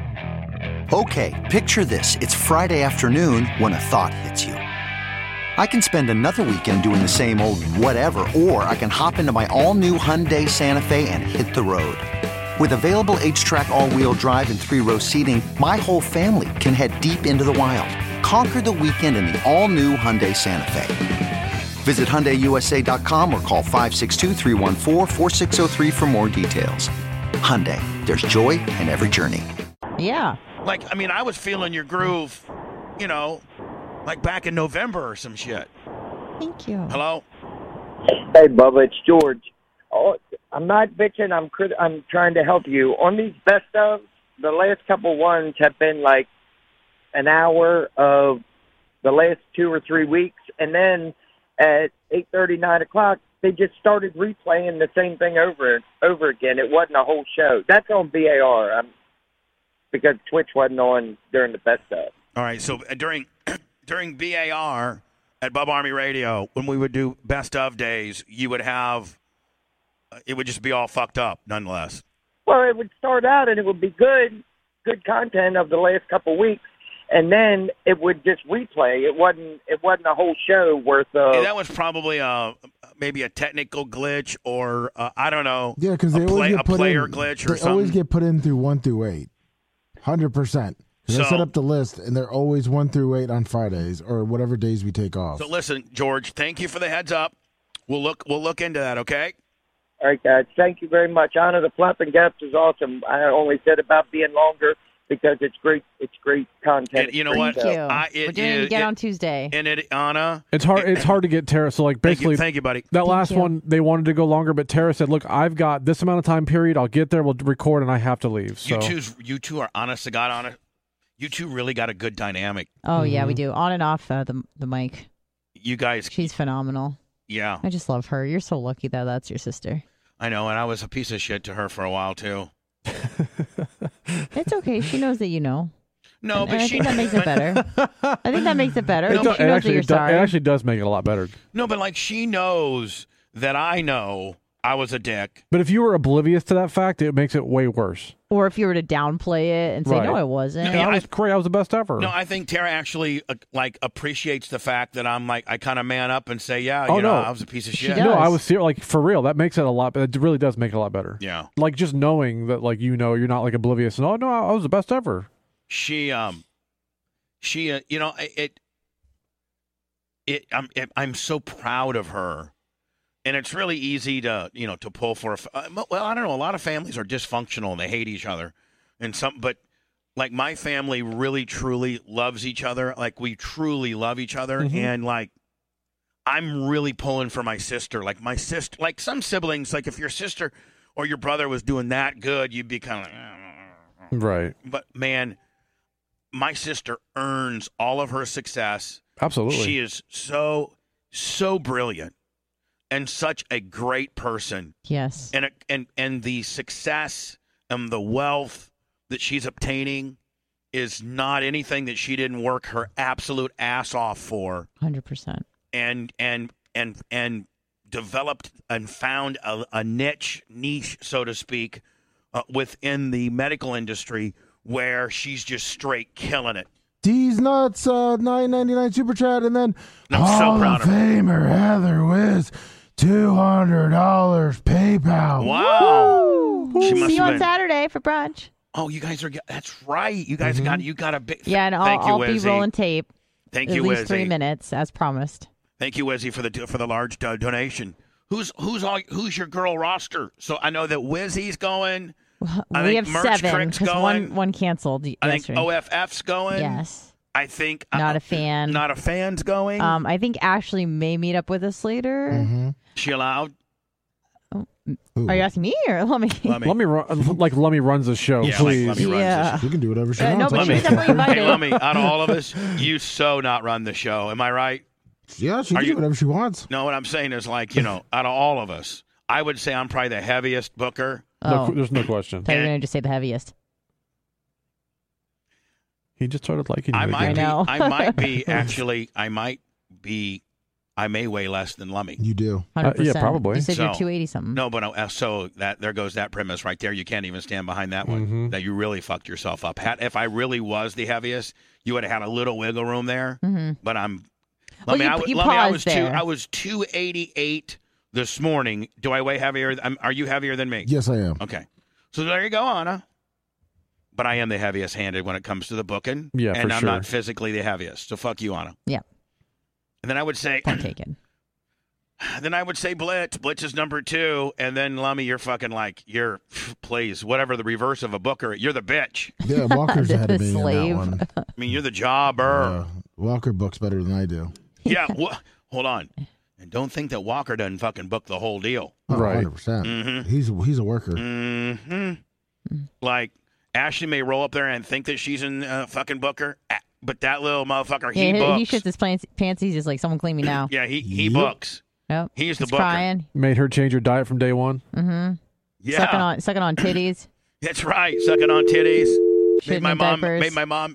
Okay, picture this. It's Friday afternoon when a thought hits you. I can spend another weekend doing the same old whatever, or I can hop into my all-new Hyundai Santa Fe and hit the road. With available H-Track all-wheel drive and 3-row seating, my whole family can head deep into the wild. Conquer the weekend in the all-new Hyundai Santa Fe. Visit HyundaiUSA.com or call 562-314-4603 for more details. Hyundai, there's joy in every journey. Yeah. I was feeling your groove, like back in November or some shit. Thank you. Hello? Hey, Bubba, it's George. Oh, I'm not bitching. I'm trying to help you. On these best of, the last couple ones have been like an hour of the last 2 or 3 weeks, and then at 8:30, 9 o'clock, they just started replaying the same thing over and over again. It wasn't a whole show. That's on BAR. Because Twitch wasn't on during the best of. All right, so during BAR at Bub Army Radio, when we would do best of days, you would have it would just be all fucked up, nonetheless. Well, it would start out and it would be good content of the last couple weeks, and then it would just replay. It wasn't a whole show worth of. Yeah, that was probably maybe a technical glitch or I don't know. Yeah, because they always get put player in, glitch or they something. always get put in through 1 through 8. 100%. So, I set up the list, and they're always 1 through 8 on Fridays or whatever days we take off. So listen, George, thank you for the heads up. We'll look into that, okay? All right, guys. Thank you very much. Honor the Flap and Gaps is awesome. I only said about being longer because it's great. It's great content. And you know what? Thank you. We're doing it again on Tuesday. And Anna, it's hard to get Tara. So basically, thank you, buddy. That last one they wanted to go longer, but Tara said, "Look, I've got this amount of time period. I'll get there. We'll record, and I have to leave." So you two are honest to God, honest. You two really got a good dynamic. Oh yeah, we do on and off the mic. you guys. She's phenomenal. Yeah. I just love her. You're so lucky that that's your sister. I know, and I was a piece of shit to her for a while, too. It's okay. She knows that you know. No, and but I think that makes it better. I think that makes it better. It actually does make it a lot better. No, but like she knows that I know I was a dick. But if you were oblivious to that fact, it makes it way worse. Or if you were to downplay it and say, no, I wasn't. No, I was great. I was the best ever. No, I think Tara actually appreciates the fact that I'm like, I kind of man up and say, yeah, no, I was a piece of shit. No, I was serious. Like, for real. That makes it a lot. It really does make it a lot better. Yeah. Like, just knowing that, like, you're not like oblivious. And, oh, no, I was the best ever. I'm so proud of her. And it's really easy to pull for. Well, I don't know. A lot of families are dysfunctional and they hate each other, but like my family really truly loves each other. Like we truly love each other, and like I'm really pulling for my sister. Like my sister, like some siblings, like if your sister or your brother was doing that good, you'd be kind of like, right. But man, my sister earns all of her success. Absolutely, she is so brilliant. And such a great person. Yes. And the success and the wealth that she's obtaining is not anything that she didn't work her absolute ass off for. 100%. And developed and found a niche, so to speak, within the medical industry where she's just straight killing it. D's nuts, $9.99 super chat, and then I'm Hall so proud of of her. Famer Heather Wiz, $200 PayPal. Wow! Woo! She must See you have on been. Saturday for brunch. Oh, you guys are. That's right. You guys got a big. Yeah, and thank you, I'll be Wizzy. rolling tape. Thank at you, least Wizzy. 3 minutes, as promised. Thank you, Wizzy, for the large donation. Who's your girl roster? So I know that Wizzy's going. We have Merch 7 Crick's because going. one canceled. I think yesterday. OFF's going. Yes. I think Not a fan. Not a fan's going. I think Ashley may meet up with us later. She allowed. Are you asking me or Lummy? Lummy runs the show, Yeah, please. like Lummy runs the show. She can do whatever she no, wants. but she's definitely invited. Hey, Lummy, out of all of us, you so not run the show. Am I right? Yeah, she can do whatever she wants. No, what I'm saying is like, out of all of us, I would say I'm probably the heaviest booker. No, there's no question. I thought you were going to just say the heaviest. He just started liking you I again. I may weigh less than Lummy. You do. 100%. Yeah, probably. You said you're 280 something. No, but so there goes that premise right there. You can't even stand behind that one. That you really fucked yourself up. If I really was the heaviest, you would have had a little wiggle room there. But I'm. Well, I was 288 this morning. Do I weigh heavier? Are you heavier than me? Yes, I am. Okay. So there you go, Anna. But I am the heaviest handed when it comes to the booking. Yeah, and for I'm sure. not physically the heaviest. So fuck you, Anna. Yeah. And then I would say. Point taken. Then I would say Blitz. Blitz is number 2. And then Lummy, you're fucking like, please, whatever the reverse of a booker, you're the bitch. Yeah, Walker's ahead of me slave. in that one. I mean, you're the jobber. Walker books better than I do. Yeah. Hold on. And don't think that Walker doesn't fucking book the whole deal. Oh, Right. 100%. He's a worker. Like, Ashley may roll up there and think that she's in fucking booker, but that little motherfucker, he Yeah, books. he shits his pants. He's just like, someone clean me now. Yeah, he books. Yep. He's the He's booker. crying. Made her change her diet from day one. Yeah. Sucking on titties. That's right. Sucking on titties. Shitting in diapers. Made my mom.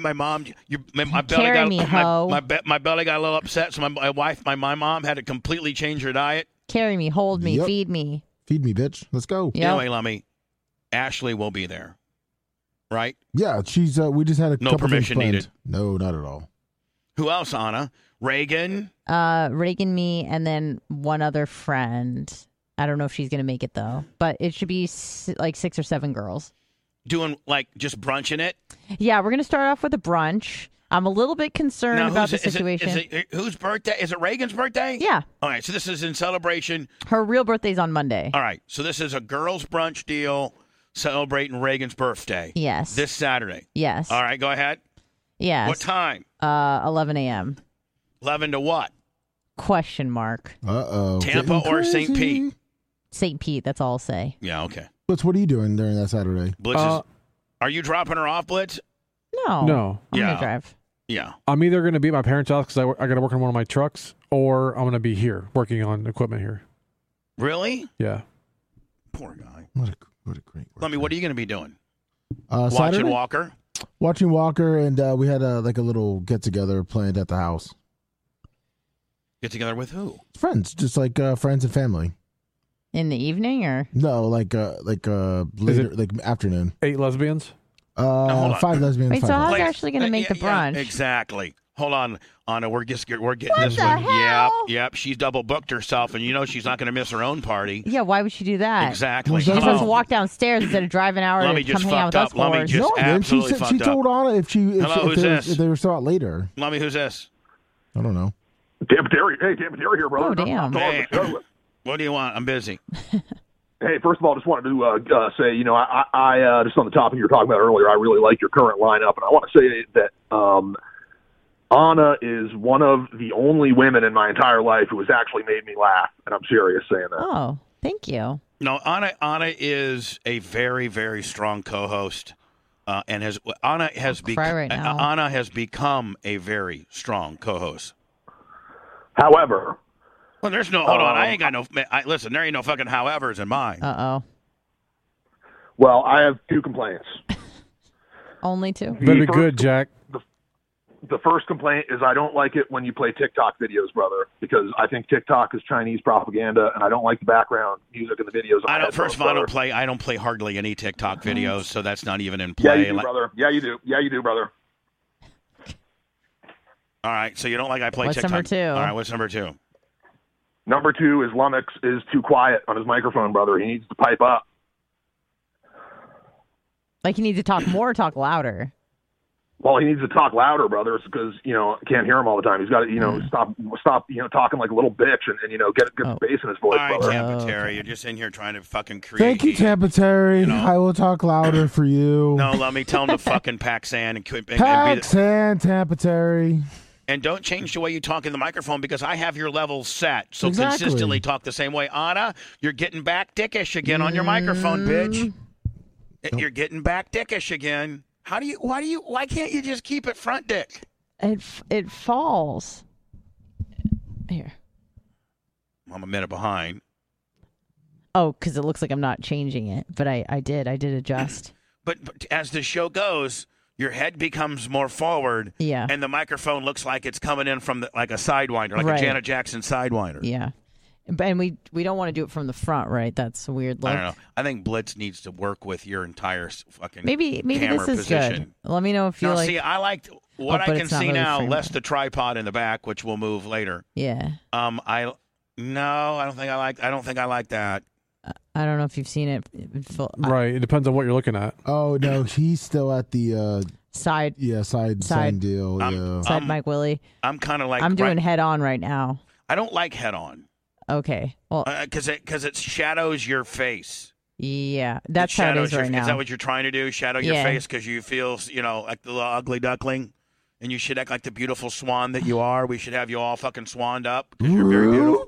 My belly Carry got me, ho. my belly got a little upset, so my mom had to completely change her diet. Carry me, hold me, Yep. feed me. Feed me, bitch. Let's go. Yep. Anyway, Lummy, Ashley will be there, right? Yeah, she's. We just had a No couple permission things planned. needed. No, not at all. Who else, Anna? Reagan. Reagan, me, and then one other friend. I don't know if she's going to make it, though. But it should be like 6 or 7 girls. Doing like just brunching it. Yeah, we're going to start off with a brunch. I'm a little bit concerned Now, about the is it- situation. whose birthday? Is it Reagan's birthday? Yeah. All right, so this is in celebration. Her real birthday's on Monday. All right, so this is a girls' brunch deal celebrating Reagan's birthday. Yes. This Saturday. Yes. All right, go ahead. Yes. What time? 11 a.m. 11 to what? Question mark. Uh-oh. Tampa or St. Pete? St. Pete, that's all I'll say. Yeah, okay. Blitz, what are you doing during that Saturday? Blitz is, are you dropping her off, Blitz? No. No. I'm Yeah. going to drive. Yeah. I'm either going to be at my parents' house because I got to work on one of my trucks, or I'm going to be here working on equipment here. Really? Yeah. Poor guy. What a great. Lemmy, what are you going to be doing? Saturday? Watching Walker? Watching Walker, and we had a little get together planned at the house. Get together with who? Friends, just like friends and family. In the evening, or no, later, like afternoon. 8 lesbians. 5 lesbians. Wait, 5 so how's lesbians. Ashley going to make the brunch? Yeah, exactly. Hold on, Anna. We're getting What this the one. hell? Yep. She's double booked herself, and she's not going to miss her own party. Yeah, why would she do that? Exactly. She's supposed to walk downstairs instead of drive an hour Lummy to come just hang out with fucked us up. Lummy whores. just absolutely she fucked she told up. Anna if Hello, who's this? if they were still out later. Lummy, who's this? I don't know. Tampa Terry. Hey, Tampa Terry here, brother. Oh, damn. Hey, what do you want? I'm busy. Hey, first of all, just wanted to say, I just on the topic you were talking about earlier, I really like your current lineup, and I want to say that Anna is one of the only women in my entire life who has actually made me laugh, and I'm serious saying that. Oh, thank you. No, Anna is a very, very strong co-host, and Anna has become a very strong co-host. However, well, there's no. Hold on, I ain't got no. Listen, there ain't no fucking howevers in mine. Well, I have 2 complaints. Only 2. Better be good, Jack. The first complaint is I don't like it when you play TikTok videos, brother, because I think TikTok is Chinese propaganda, and I don't like the background music in the videos. First of all, I don't play hardly any TikTok videos, so that's not even in play. Yeah, you do, brother. Yeah, you do, brother. All right, so you don't like I play What's TikTok. number 2? All right, what's number 2? Number 2 is Lumix is too quiet on his microphone, brother. He needs to pipe up. Like, you need to talk more or talk louder? Well, he needs to talk louder, brother, because, I can't hear him all the time. He's got to, stop, talking like a little bitch and get the bass in his voice, All right, brother. Tampa Terry, you're just in here trying to fucking create. Thank you, Tampa Terry. I will talk louder for you. No, let me tell him to fucking pack sand and Paxan, Tampa Terry. And don't change the way you talk in the microphone because I have your levels set. So Exactly. consistently talk the same way. Anna, you're getting back dickish again on your microphone, bitch. You're getting back dickish again. Why can't you just keep it front dick? It falls. Here. I'm a minute behind. Oh, because it looks like I'm not changing it, but I did adjust. But as the show goes, your head becomes more forward. Yeah. And the microphone looks like it's coming in from like a sidewinder, like Right. a Janet Jackson sidewinder. Yeah. And we don't want to do it from the front, right? That's a weird look. I don't know. I think Blitz needs to work with your entire fucking Maybe camera this is position. good. Let me know if you Now, like. see, I liked what I but can it's not see really now, framed less up. the tripod in the back, which we'll move later. Yeah. I don't think I like that. I don't know if you've seen it. Right. It depends on what you're looking at. Oh no, he's still at the Side. Yeah, side deal. Yeah. Side Mike Willie. I'm kind of like I'm doing head on right now. I don't like head on. Okay. Well, because it shadows your face. Yeah, that's how it is right now. Is that what you're trying to do? Shadow your Yeah. face because you feel, like the little ugly duckling, and you should act like the beautiful swan that you are. We should have you all fucking swanned up because you're very beautiful.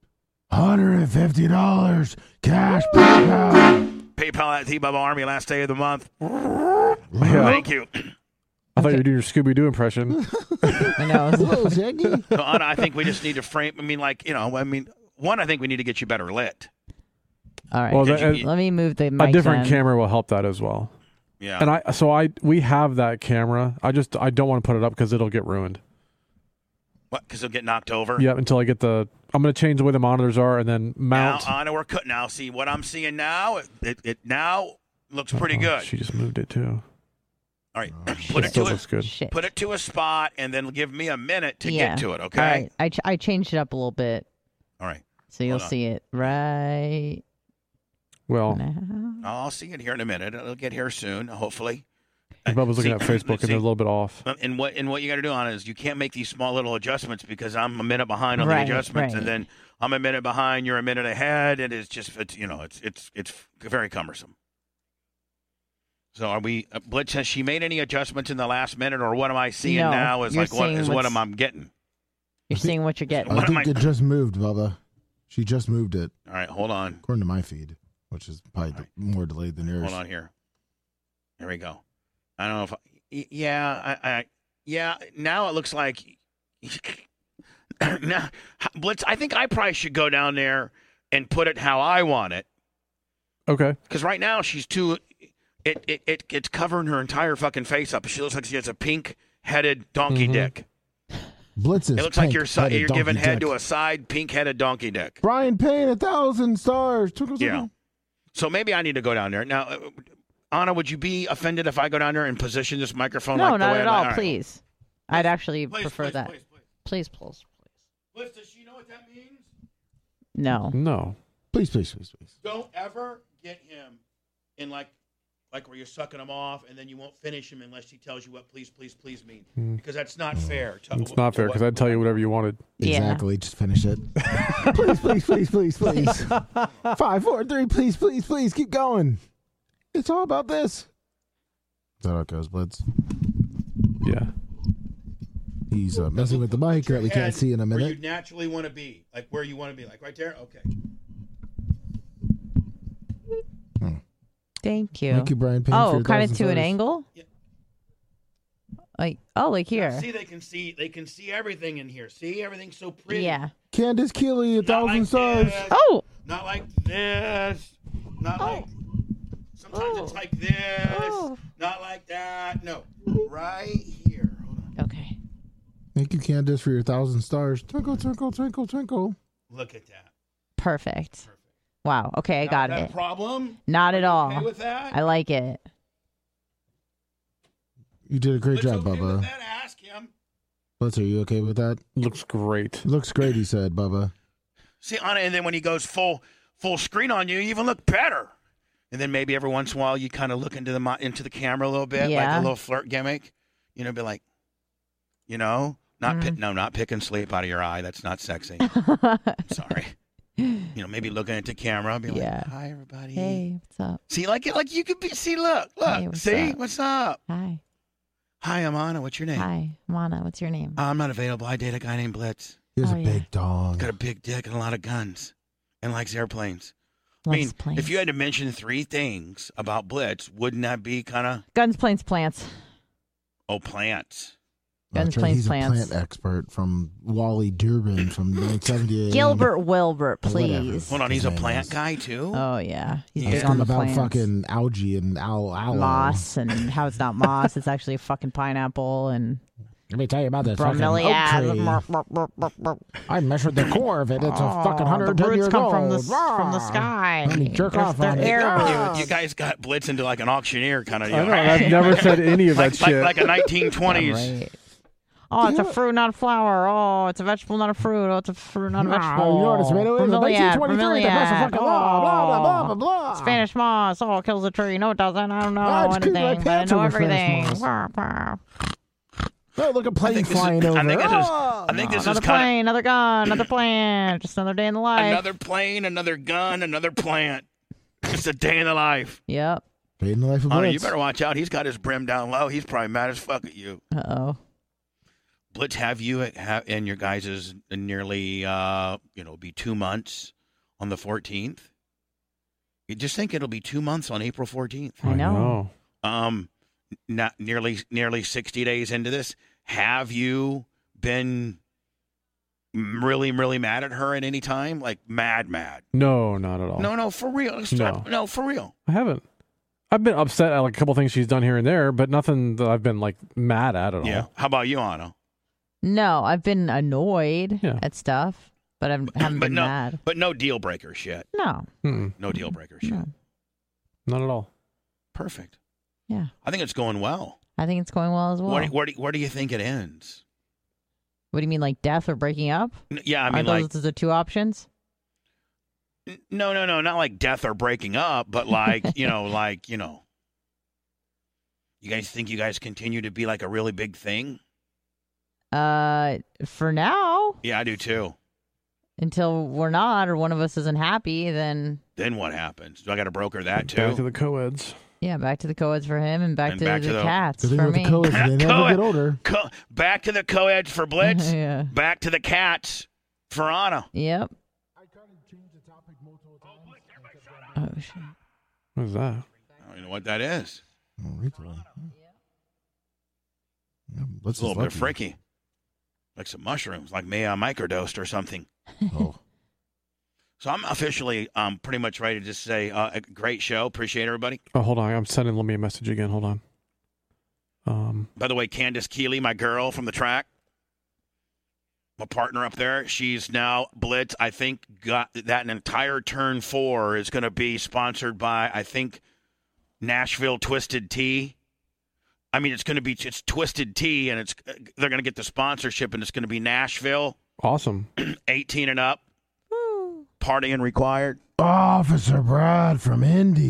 $150 cash PayPal. PayPal at T-Bubba Army last day of the month. Yeah. Thank you. I thought you were doing your Scooby-Doo impression. I know. Whoa, Ziggy. So, Anna, I think we just need to frame. One, I think we need to get you better lit. All right. Well, let me move the mic a different then. camera will help that as well. Yeah. And we have that camera. I don't want to put it up because it'll get ruined. What? Because it'll get knocked over. Yeah, until I get I'm going to change the way the monitors are and then mount. Now, Anna, we're cut now. See what I'm seeing now. It now looks pretty good. She just moved it too. All right, looks good. Shit. Put it to a spot, and then give me a minute to Yeah. get to it. Okay. All right. I changed it up a little bit, All right. so you'll Hold on. see it right Well, now. I'll see it here in a minute. It'll get here soon, hopefully. Bubba's looking at Facebook and they're a little bit off. And what you got to do on it is you can't make these small little adjustments because I'm a minute behind on Right, the adjustments, right. and then I'm a minute behind. You're a minute ahead, and it's very cumbersome. So are we? Blitz, has she made any adjustments in the last minute, or what am I seeing No, now? Is you're like what seeing is what what's- am I getting? You're seeing what you're getting. I think it just moved, Bubba. She just moved it. All right, hold on. According to my feed, which is probably more delayed than yours. Hold on here. Here we go. I don't know if. Yeah, Yeah, now it looks like now Blitz. I think I probably should go down there and put it how I want it. Okay. Because right now she's too. It's covering her entire fucking face up. She looks like she has a pink-headed donkey dick. Blitz is It looks like you're pink-headed giving donkey head dick. to a side pink-headed donkey dick. Brian Payne, 1,000 stars. Yeah. So maybe I need to go down there now. Anna, would you be offended if I go down there and position this microphone? No, like the not way at I- all. right. Please. I'd actually Please, prefer please, that. please, Please. Blitz, does she know what that means? No. No. Please. Don't ever get him in like where you're sucking him off, and then you won't finish him unless he tells you what please mean. Because that's not fair. It's not fair because I'd tell you whatever you wanted. Exactly. Just finish it. please. 5, 4, 3. Please. Keep going. It's all about this. Is that how it goes, Blitz? Yeah. He's messing with the mic that we can't see in a Where minute. you naturally want to be. Like where you want to be. Like right there? Okay. Thank you. Thank you, Brian Payne. Oh, kind of to an angle? Yeah. Like here. See, they can see everything in here. See, everything's so pretty. Yeah. Candace Keeley, 1,000 stars. Oh. Not like this. Not like. Sometimes it's like this. Not like that. No. Right here. Hold on. Okay. Thank you, Candace, for your 1,000 stars. Twinkle, twinkle, twinkle, twinkle. Look at that. Perfect. Wow. Okay, I got it. Problem? Not at all. Okay with that? I like it. You did a great job, Bubba. Ask him. Blitz, are you okay with that? Looks great. Looks great, he said, Bubba. See, Anna, and then when he goes full screen on you, you even look better. And then maybe every once in a while you kind of look into the camera a little bit, like a little flirt gimmick. You know, be like, not picking sleep out of your eye. That's not sexy. I'm sorry. Maybe looking at the camera, be like, "Hi, everybody. Hey, what's up? See, like you could be. See, look. Hey, What's up? Hi. Hi, I'm Anna. What's your name? Hi, I'm Anna. What's your name? I'm not available. I date a guy named Blitz. He has a big dog. Got a big dick and a lot of guns, and likes airplanes. Loves I planes. if you had to mention 3 things about Blitz, wouldn't that be kind of Guns, planes, plants. plants? Guns, That's right. planes, He's plants. a plant expert from Wally Durbin from 1978. Gilbert Wilbert, please. Hold on, he's a plant guy too. Oh yeah, he's He's big on the about plants. fucking algae and aloe. Moss and how it's not moss, it's actually a fucking pineapple and. Let me tell you about this fucking bromeliad. oak tree. I measured the core of it. It's a fucking the 110 roots years come old. from the sky. Let me jerk There's off the on it. air. You guys got Blitz into like an auctioneer kind of. I know. I've never said any of that shit. Like a 1920s. Right. Oh, it's a fruit, not a flower. Oh, it's a vegetable, not a fruit. Oh, it's a fruit, not a vegetable. You know what a tomato is? Bromeliad, 1923, the best of fucking blah, blah, blah, blah, blah. Spanish moss. Oh, it kills the tree. No, it doesn't. I don't know I just anything, cleaned my but I pants know over Spanish everything. moss. Oh, look, a plane flying I over. think this is Another kind plane, another gun, another plant. Just another day in the of life. another plane, another gun, another plant. Just a day in the life. Yep. Day in the life of Honey, you Blitz. better watch out. He's got his brim down low. He's probably mad as fuck at you. Uh-oh. Blitz, have you in your guys' nearly be 2 months on the 14th? You just think it'll be 2 months on April 14th. I know. Not nearly 60 days into this. Have you been really, really mad at her at any time? Like mad? No, not at all. No, for real. No, for real. I haven't. I've been upset at like a couple things she's done here and there, but nothing that I've been like mad at all. Yeah. How about you, Anna? No, I've been annoyed at stuff, but I haven't been mad. But no deal breaker shit. No. No deal breaker shit. No. Not at all. Perfect. Yeah. I think it's going well. I think it's going well as well. Where do you think it ends? What do you mean, like death or breaking up? Yeah, I mean, Are those the 2 options? No, not like death or breaking up, but like, you guys think you guys continue to be like a really big thing? For now. Yeah, I do too. Until we're not, or one of us isn't happy, then what happens? Do I got to broker that too? Back to the co-eds. Yeah, back to the co-eds for him and back to the the cats The thing for with me. the co-eds, they never get older. Back to the co-eds for Blitz. Yeah. Back to the cats for Anna. Yep. Oh, shit. What is that? I don't even know what that is. What's It's a little bit lucky? freaky. Like some mushrooms, like microdosed or something. Oh. So I'm officially pretty much ready to just say a great show. Appreciate everybody. Oh, hold on. I'm sending Lemmy a message again. Hold on. By the way, Candace Keeley, my girl from the track, my partner up there, she's now Blitz. I think got that an entire turn 4 is going to be sponsored by, I think, Nashville Twisted Tea. I mean, it's Twisted Tea, and they're going to get the sponsorship, and it's going to be Nashville. Awesome. 18 and up. Partying required. Officer Brad from Indy,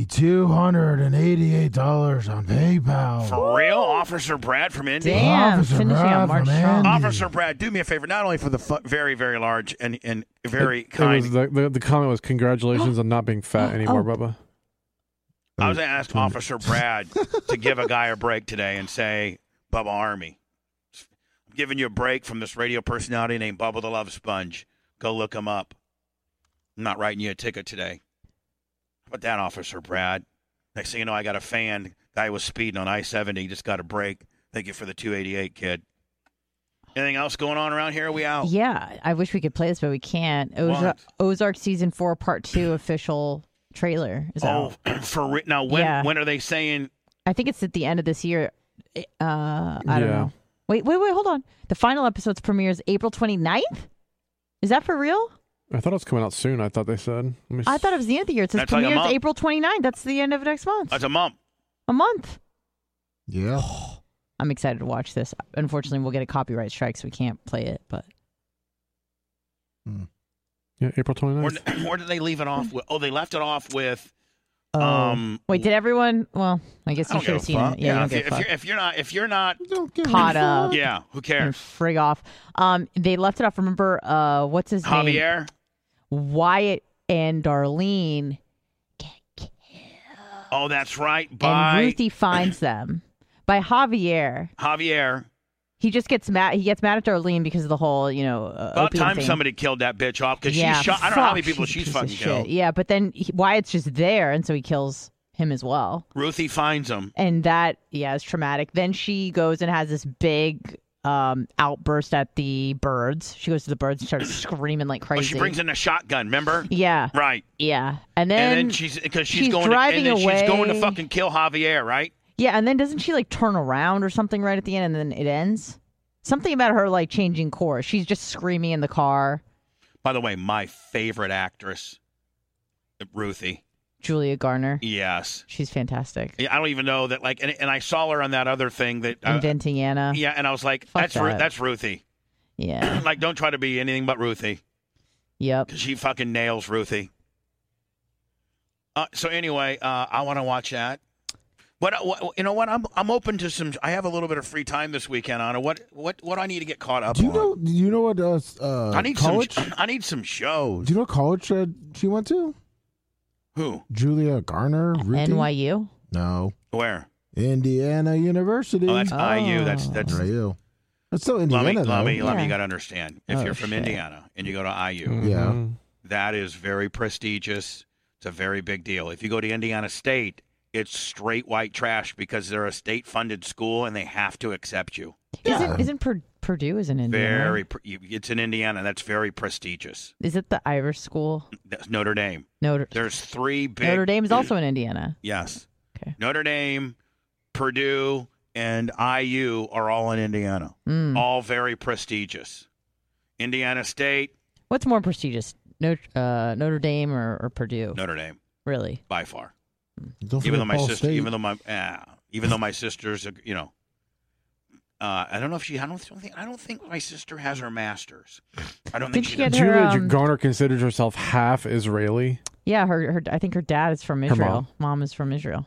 $288 on PayPal. For real? Officer Brad from Indy? Damn, Officer finishing Brad out March from strong. Indy. Officer Brad, do me a favor, not only for the very, very large and very kind. The comment was congratulations on not being fat anymore, Bubba. I was going to ask Officer Brad to give a guy a break today and say, Bubba Army, I'm giving you a break from this radio personality named Bubba the Love Sponge. Go look him up. I'm not writing you a ticket today. How about that, Officer Brad? Next thing you know, I got a fan. Guy was speeding on I-70. Just got a break. Thank you for the 288, kid. Anything else going on around here? Are we out? Yeah, I wish we could play this, but we can't. Ozark Season 4 Part 2 official trailer is out. Now, when are they saying? I think it's at the end of this year. I don't know. Wait, hold on. The final episode's premieres April 29th? Is that for real? I thought it was coming out soon. I thought they said. I thought it was the end of the year. It says That's like a premieres month. April 29th. That's the end of next month. That's a month. A month. Yeah. I'm excited to watch this. Unfortunately, we'll get a copyright strike, so we can't play it. But yeah, April 29th. Where did they leave it off with? Oh, they left it off with. wait, did everyone? Well, I guess I you don't should have give a seen fuck. it. Yeah, you don't give a fuck. if you're not Caught up. Yeah, who cares? Frig off. They left it off. Remember, what's his name? Javier. Wyatt and Darlene. Oh, that's right. And Ruthie finds them. By Javier. He just gets mad. He gets mad at Darlene because of the whole, About opium time thing. somebody killed that bitch off because she's shot. I don't know how many people she's fucking killed. Yeah, but then Wyatt's just there, and so he kills him as well. Ruthie finds him. And that, is traumatic. Then she goes and has this big outburst at the birds. She goes to the birds and starts screaming like crazy. Oh, she brings in a shotgun, remember? Yeah. Right. Yeah. And then she's going driving to, and then away. she's going to fucking kill Javier, right? Yeah, and then doesn't she turn around or something right at the end, and then it ends? Something about her changing course. She's just screaming in the car. By the way, my favorite actress, Ruthie. Julia Garner. Yes. She's fantastic. Yeah, I don't even know that, and I saw her on that other thing that Inventing Anna. Yeah, and I was like, Fuck that. that's Ruthie. Yeah. Don't try to be anything but Ruthie. Yep. Because she fucking nails Ruthie. So anyway, I want to watch that. What you know? What I'm open to some. I have a little bit of free time this weekend, Anna. What do I need to get caught up on? Do you know what? I need college? I need some shows. Do you know what college she went to? Who? Julia Garner. Ruthie? NYU. No. Where? Indiana University. Oh, that's IU. That's IU. That's still Indiana. Let me. You Yeah. got to understand. If you're from Indiana and you go to IU, Yeah. that is very prestigious. It's a very big deal. If you go to Indiana State, it's straight white trash because they're a state-funded school and they have to accept you. Isn't Purdue is in Indiana? It's in Indiana. That's very prestigious. Is it the Irish school? That's Notre Dame. There's three big. Notre Dame is also in Indiana. Yes. Okay. Notre Dame, Purdue, and IU are all in Indiana. All very prestigious. Indiana State. What's more prestigious, Notre Dame or Purdue? Notre Dame. Really? By far. Don't Even though forget Ball State. even though my sister's, I don't know if she. I don't think my sister has her master's. I don't think she does. Julia Garner considers herself half Israeli. Yeah, her. I think her dad is from Israel. Mom is from Israel.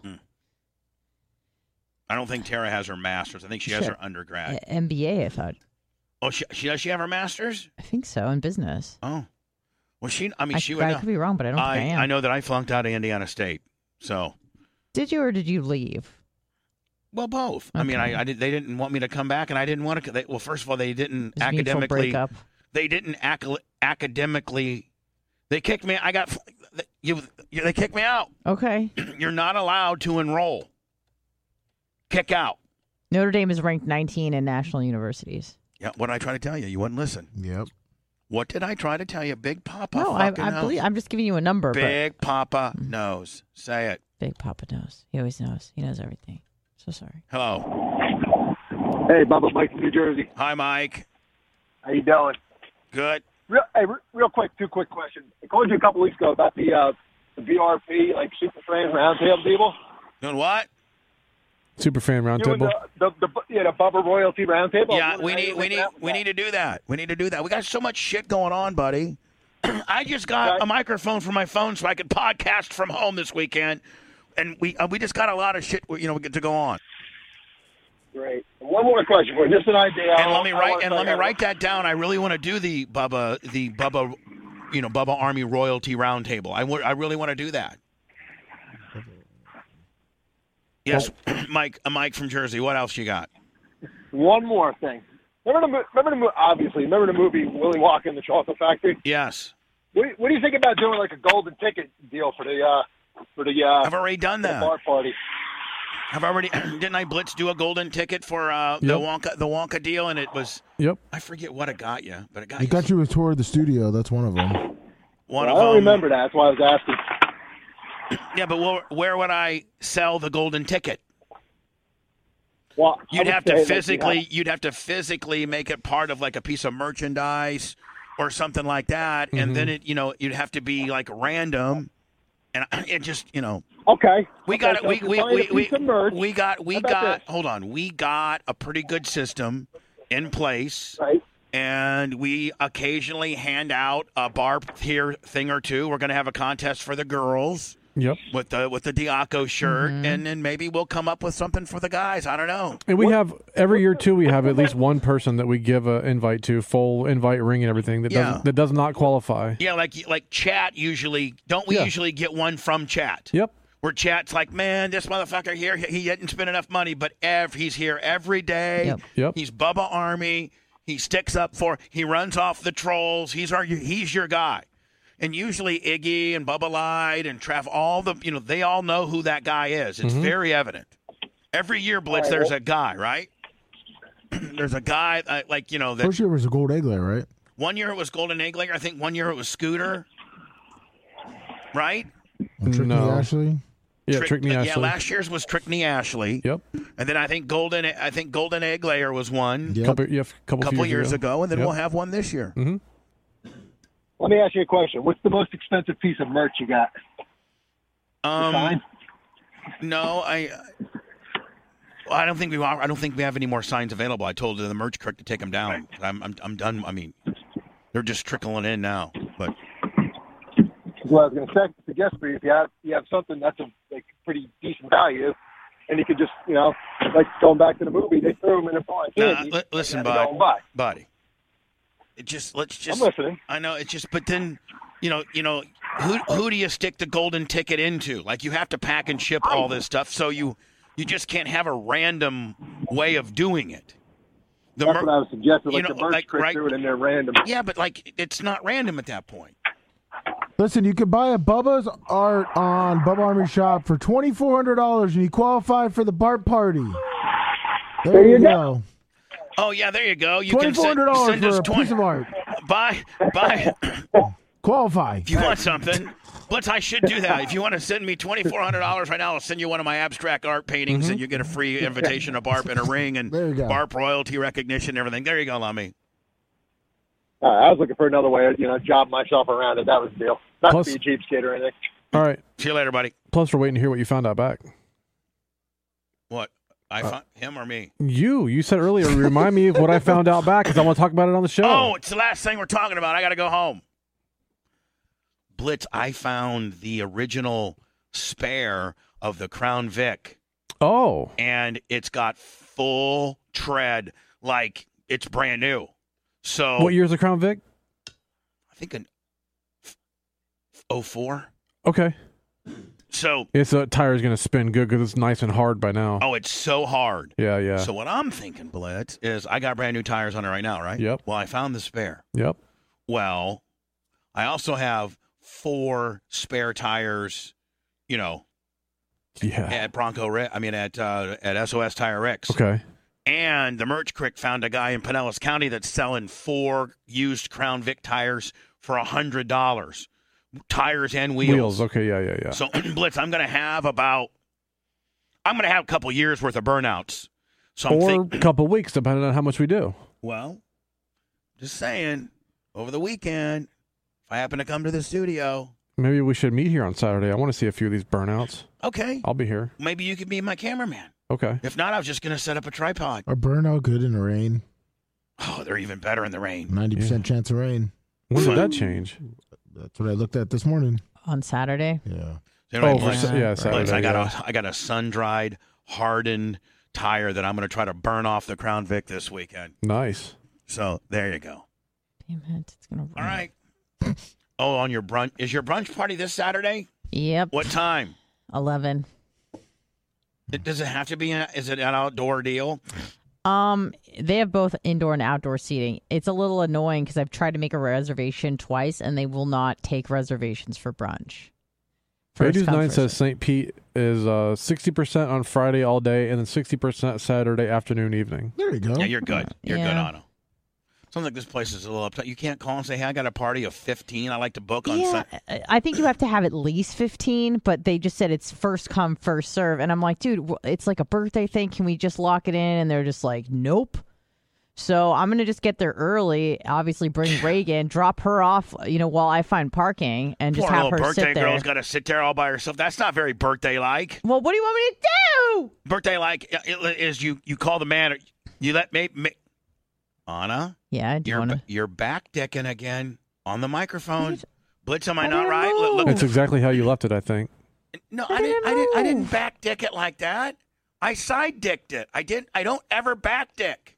I don't think Tara has her master's. I think she has her undergrad. MBA, I thought. Oh, does she have her master's? I think so, in business. Oh, well, she would. I could be wrong, but I don't think I am. I know that I flunked out of Indiana State. So. Did you or did you leave? Well, both. Okay. I mean, I did. They didn't want me to come back, and I didn't want to. Well, first of all, they didn't It was a mutual academically. breakup. They didn't academically. They kicked me. I got. They kicked me out. Okay. You're not allowed to enroll. Kick out. Notre Dame is ranked 19 in national universities. Yeah, what did I try to tell you? You wouldn't listen. Yep. What did I try to tell you? Big Papa No, I fucking knows. believe I'm just giving you a number. Big Papa knows. Say it. Big Papa knows. He always knows. He knows everything. So sorry. Hello. Hey, Bubba, Mike from New Jersey. Hi, Mike. How you doing? Good. Real quick, 2 quick questions. I called you a couple weeks ago about the BRP, like Super Fan Roundtable people. Doing what? Super Fan Roundtable. The Bubba Royalty Roundtable. Yeah, we need to do that. We need to do that. We got so much shit going on, buddy. I just got a microphone for my phone so I could podcast from home this weekend, and we just got a lot of shit to go on. Great. One more question for you. Just an idea. And let me write that down. I really want to do the Bubba Army Royalty Roundtable. I really want to do that. Yes, Mike from Jersey. What else you got? One more thing. Remember the movie Willy Wonka and the Chocolate Factory? Yes. What do you think about doing like a golden ticket deal for the I've already done that. Bar party. Didn't I Blitz do a golden ticket for the Wonka deal, and it was I forget what it got you, but it got you a tour of the studio. That's one of them. I don't remember that. That's why I was asking. Yeah, but where would I sell the golden ticket? Well, you'd have to physically make it part of like a piece of merchandise or something like that, and then you'd have to be like random, and it just Okay. We got a pretty good system in place. Right. And we occasionally hand out a bar here thing or two. We're going to have a contest for the girls. Yep. With the Diaco shirt, and then maybe we'll come up with something for the guys. I don't know. And we have every year too. We have at least one person that we give an invite to, full invite ring and everything that does not qualify. Yeah, like chat usually. Don't we usually get one from chat? Yep. Where chat's like, man, this motherfucker here, he didn't spend enough money, but he's here every day. Yep. He's Bubba Army. He sticks up he runs off the trolls. He's your guy. And usually Iggy and Bubba Light and Trav, they all know who that guy is. It's very evident. Every year, Blitz, there's a guy, right? There's a guy, that. First year was a Gold Egg Layer, right? 1 year it was Golden Egg Layer. I think 1 year it was Scooter. Right? Trickney Ashley? Yeah, Trickney Ashley. Yeah, last year's was Trickney Ashley. Yep. And then I think Golden Egg Layer was one. Yep. Couple years ago, and then we'll have one this year. Mm-hmm. Let me ask you a question. What's the most expensive piece of merch you got? No, I don't think we have any more signs available. I told the merch clerk to take them down. I'm done. I mean, they're just trickling in now. But well, I was going to suggest for you if you have something that's a pretty decent value, and you could just like going back to the movie, they threw them in a blind candy. Listen, buddy. I'm listening. I know it's just, but then, who do you stick the golden ticket into? Like you have to pack and ship all this stuff, so you just can't have a random way of doing it. That's what I was suggesting. Like the merch threw it in there random. Yeah, but it's not random at that point. Listen, you could buy a Bubba's art on Bubba Army Shop for $2,400, and you qualify for the Bart Party. There you go. Oh yeah, there you go. You can send us for a piece of art. Buy. Qualify. If you want something, I should do that. If you want to send me $2,400 right now, I'll send you one of my abstract art paintings, and you get a free invitation to BARP and a ring and BARP royalty recognition and everything. There you go, Lummy. I was looking for another way to job myself around it. That was the deal. Not to be a cheapskate or anything. All right. See you later, buddy. Plus, we're waiting to hear what you found out back. What? I found him or me? You said earlier, remind me of what I found out back because I want to talk about it on the show. Oh, it's the last thing we're talking about. I got to go home. Blitz, I found the original spare of the Crown Vic. Oh. And it's got full tread like it's brand new. So what year's the Crown Vic? I think in 04. Okay. So the tire is going to spin good because it's nice and hard by now. Oh, it's so hard. Yeah. So what I'm thinking, Blitz, is I got brand new tires on it right now, right? Yep. Well, I found the spare. Yep. Well, I also have 4 spare tires, Yeah. at Bronco. At SOS Tire Rex. Okay. And the Merch Crick found a guy in Pinellas County that's selling 4 used Crown Vic tires for $100. Tires and wheels. Okay, yeah. So, Blitz, I'm going to have a couple years worth of burnouts. So Or a couple weeks, depending on how much we do. Well, just saying, over the weekend, if I happen to come to the studio. Maybe we should meet here on Saturday. I want to see a few of these burnouts. Okay. I'll be here. Maybe you could be my cameraman. Okay. If not, I was just going to set up a tripod. Are burnout good in the rain? Oh, they're even better in the rain. 90% chance of rain. When did that change? That's what I looked at this morning. On Saturday? Yeah. Saturday. I got a sun-dried, hardened tire that I'm going to try to burn off the Crown Vic this weekend. Nice. So there you go. Damn it. It's going to rain. All right. Oh, on your brunch. Is your brunch party this Saturday? Yep. What time? 11. Does it have to be? Is it an outdoor deal? They have both indoor and outdoor seating. It's a little annoying because I've tried to make a reservation twice, and they will not take reservations for brunch. Raiders 9 says St. Pete is 60% on Friday all day, and then 60% Saturday afternoon, evening. There you go. Yeah, you're good. You're good, Yeah. Anna. Sounds like this place is a little uptight. You can't call and say, hey, I got a party of 15. I like to book on Sunday. I think you have to have at least 15, but they just said it's first come, first serve. And I'm like, dude, it's like a birthday thing. Can we just lock it in? And they're just like, nope. So I'm going to just get there early, obviously bring Reagan, drop her off, while I find parking, and just Poor have little her sit birthday there. girl's got to sit there all by herself. That's not very birthday-like. Well, what do you want me to do? Birthday-like is you call the man. You let me Anna? Yeah, you're back decking again on the microphone. Blitz, am I not right? Look, It's exactly how you left it, I think. No, I didn't back dick it like that. I side dicked it. I don't ever back dick.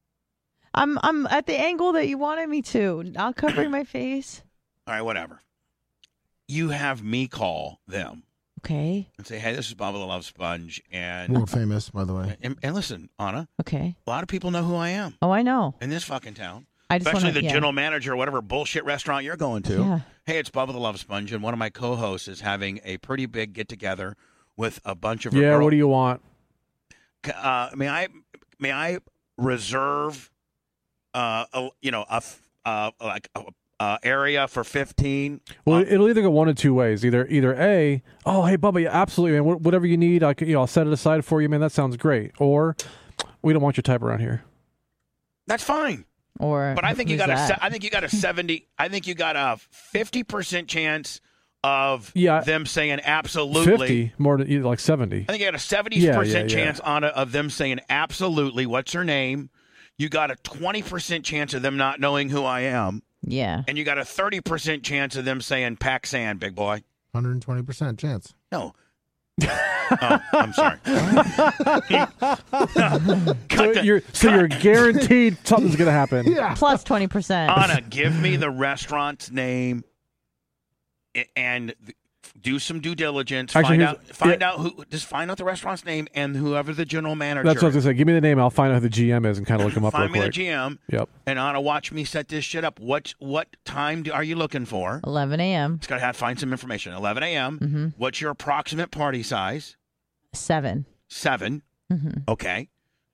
I'm at the angle that you wanted me to, not covering my face. All right, whatever. You have me call them. Okay. And say, hey, this is Bubba the Love Sponge. And World famous, by the way. And listen, Anna. Okay. A lot of people know who I am. Oh, I know. In this fucking town. Especially the general manager or whatever bullshit restaurant you're going to. Yeah. Hey, it's Bubba the Love Sponge, and one of my co-hosts is having a pretty big get-together with a bunch of Yeah, what do you want? May I reserve area for 15? Well, it'll either go one of two ways. Either A, oh hey Bubba, yeah, absolutely, man. Whatever you need, I'll set it aside for you, man. That sounds great. Or we don't want your type around here. That's fine. But I think you got I think you got a 70. I think you got a 50% chance of them saying absolutely. 50 more than like 70. I think you got a 70% chance of them saying absolutely. What's her name? You got a 20% chance of them not knowing who I am. Yeah. And you got a 30% chance of them saying Paxan, big boy. 120% chance. No. Oh, I'm sorry. So you're guaranteed something's going to happen. Yeah. Plus 20%. Anna, give me the restaurant's name and do some due diligence. Actually, find out the restaurant's name and whoever the general manager. That's what I was going to say. Give me the name. I'll find out who the GM is and kind of look him up real quick. Find me the GM. Yep. And Anna, watch me set this shit up. What time are you looking for? 11 a.m. It's got to find some information. 11 a.m. Mm-hmm. What's your approximate party size? 7. 7. Mm-hmm. Okay.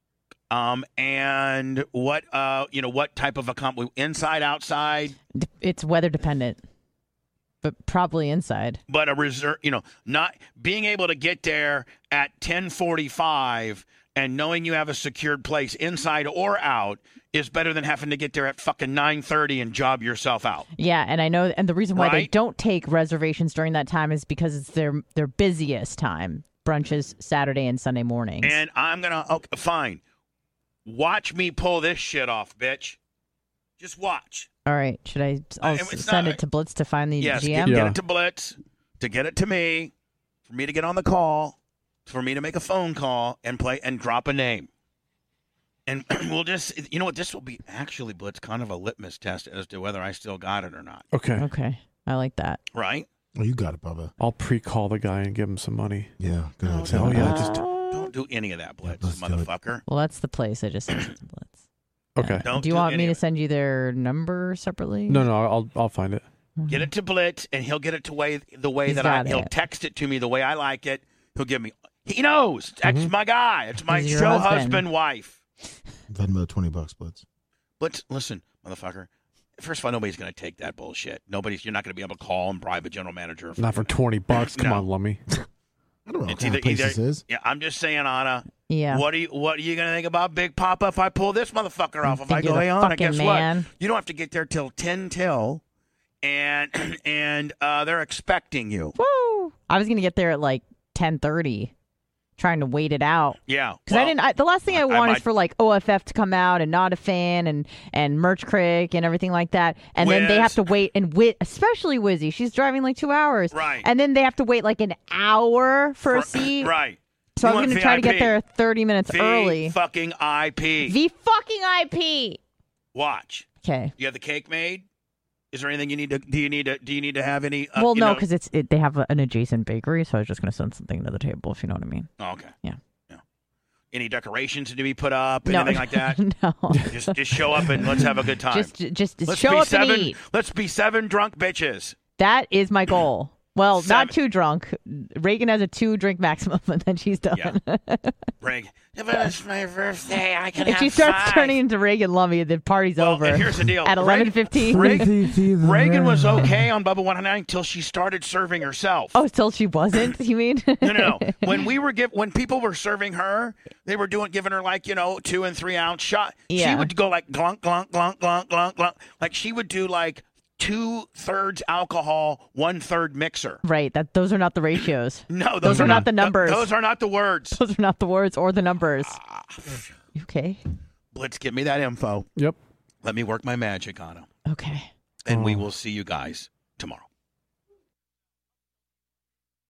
And what type of inside, outside? It's weather dependent, but probably inside. But a reserve, not being able to get there at 10:45 and knowing you have a secured place inside or out is better than having to get there at fucking 9:30 and job yourself out. Yeah, and I know, and the reason why they Right? don't take reservations during that time is because it's their busiest time. Brunches Saturday and Sunday mornings. And I'm fine. Watch me pull this shit off, bitch. Just watch. All right, should I'll send it to Blitz to find the Yes, GM? get it to Blitz, to get it to me, for me to get on the call, for me to make a phone call and play and drop a name. And we'll just, this will be actually, Blitz, kind of a litmus test as to whether I still got it or not. Okay. I like that. Right? Oh, you got it, Bubba. I'll pre-call the guy and give him some money. Yeah, good. Don't do any of that, Blitz, motherfucker. Well, that's the place I just sent it to Blitz. Okay. Do you want me to send you their number separately? No, I'll find it. Get it to Blitz, and he'll get it the way He's that got he'll it. text it to me the way I like it. He'll give me. He knows. That's my guy. It's my He's your show husband. wife. Venmo $20, Blitz. Blitz, listen, motherfucker. First of all, nobody's going to take that bullshit. You're not going to be able to call and bribe a general manager. Not for $20. Come on, Lummy. I don't know what kind of place this is. Yeah, I'm just saying, Anna. Yeah. What are you going to think about Big Papa if I pull this motherfucker off? If I go, hey, Anna, guess what? You don't have to get there till 10 till, and they're expecting you. Woo! I was going to get there at like 10:30. Trying to wait it out. Yeah. Because the last thing I want is for like OFF to come out and Not a Fan and Merch Crick and everything like that. And then they have to wait especially Wizzy. She's driving like 2 hours. Right. And then they have to wait like an hour for a seat. Right. So I'm going to try to get there 30 minutes early. Fucking IP. The fucking IP. Watch. Okay. You have the cake made? Is there anything you need to? Do you need to have any? Well, no, because they have an adjacent bakery, so I was just going to send something to the table, if you know what I mean. Oh, okay. Yeah. Any decorations to be put up? Anything like that? No. Just show up and let's have a good time. Just show up and eat. Let's be 7 drunk bitches. That is my goal. Well, not too drunk. Reagan has a 2-drink maximum, and then she's done. Yeah. Reagan, if it's my birthday, I can have 5. If she starts turning into Reagan Lummy, the party's over. And here's the deal. At 11:15. Reagan was okay on Bubba 109 until she started serving herself. Oh, till she wasn't, you mean? No. When people were serving her, they were giving her like, 2 and 3 ounce shot. Yeah. She would go like glunk, glunk, glunk, glunk, glunk, glunk. Like she would do like 2/3 alcohol, 1/3 mixer. Right. Those are not the ratios. No, those are not the numbers. Those are not the words. Those are not the words or the numbers. Okay. Blitz, give me that info. Yep. Let me work my magic on him. Okay. And we will see you guys tomorrow.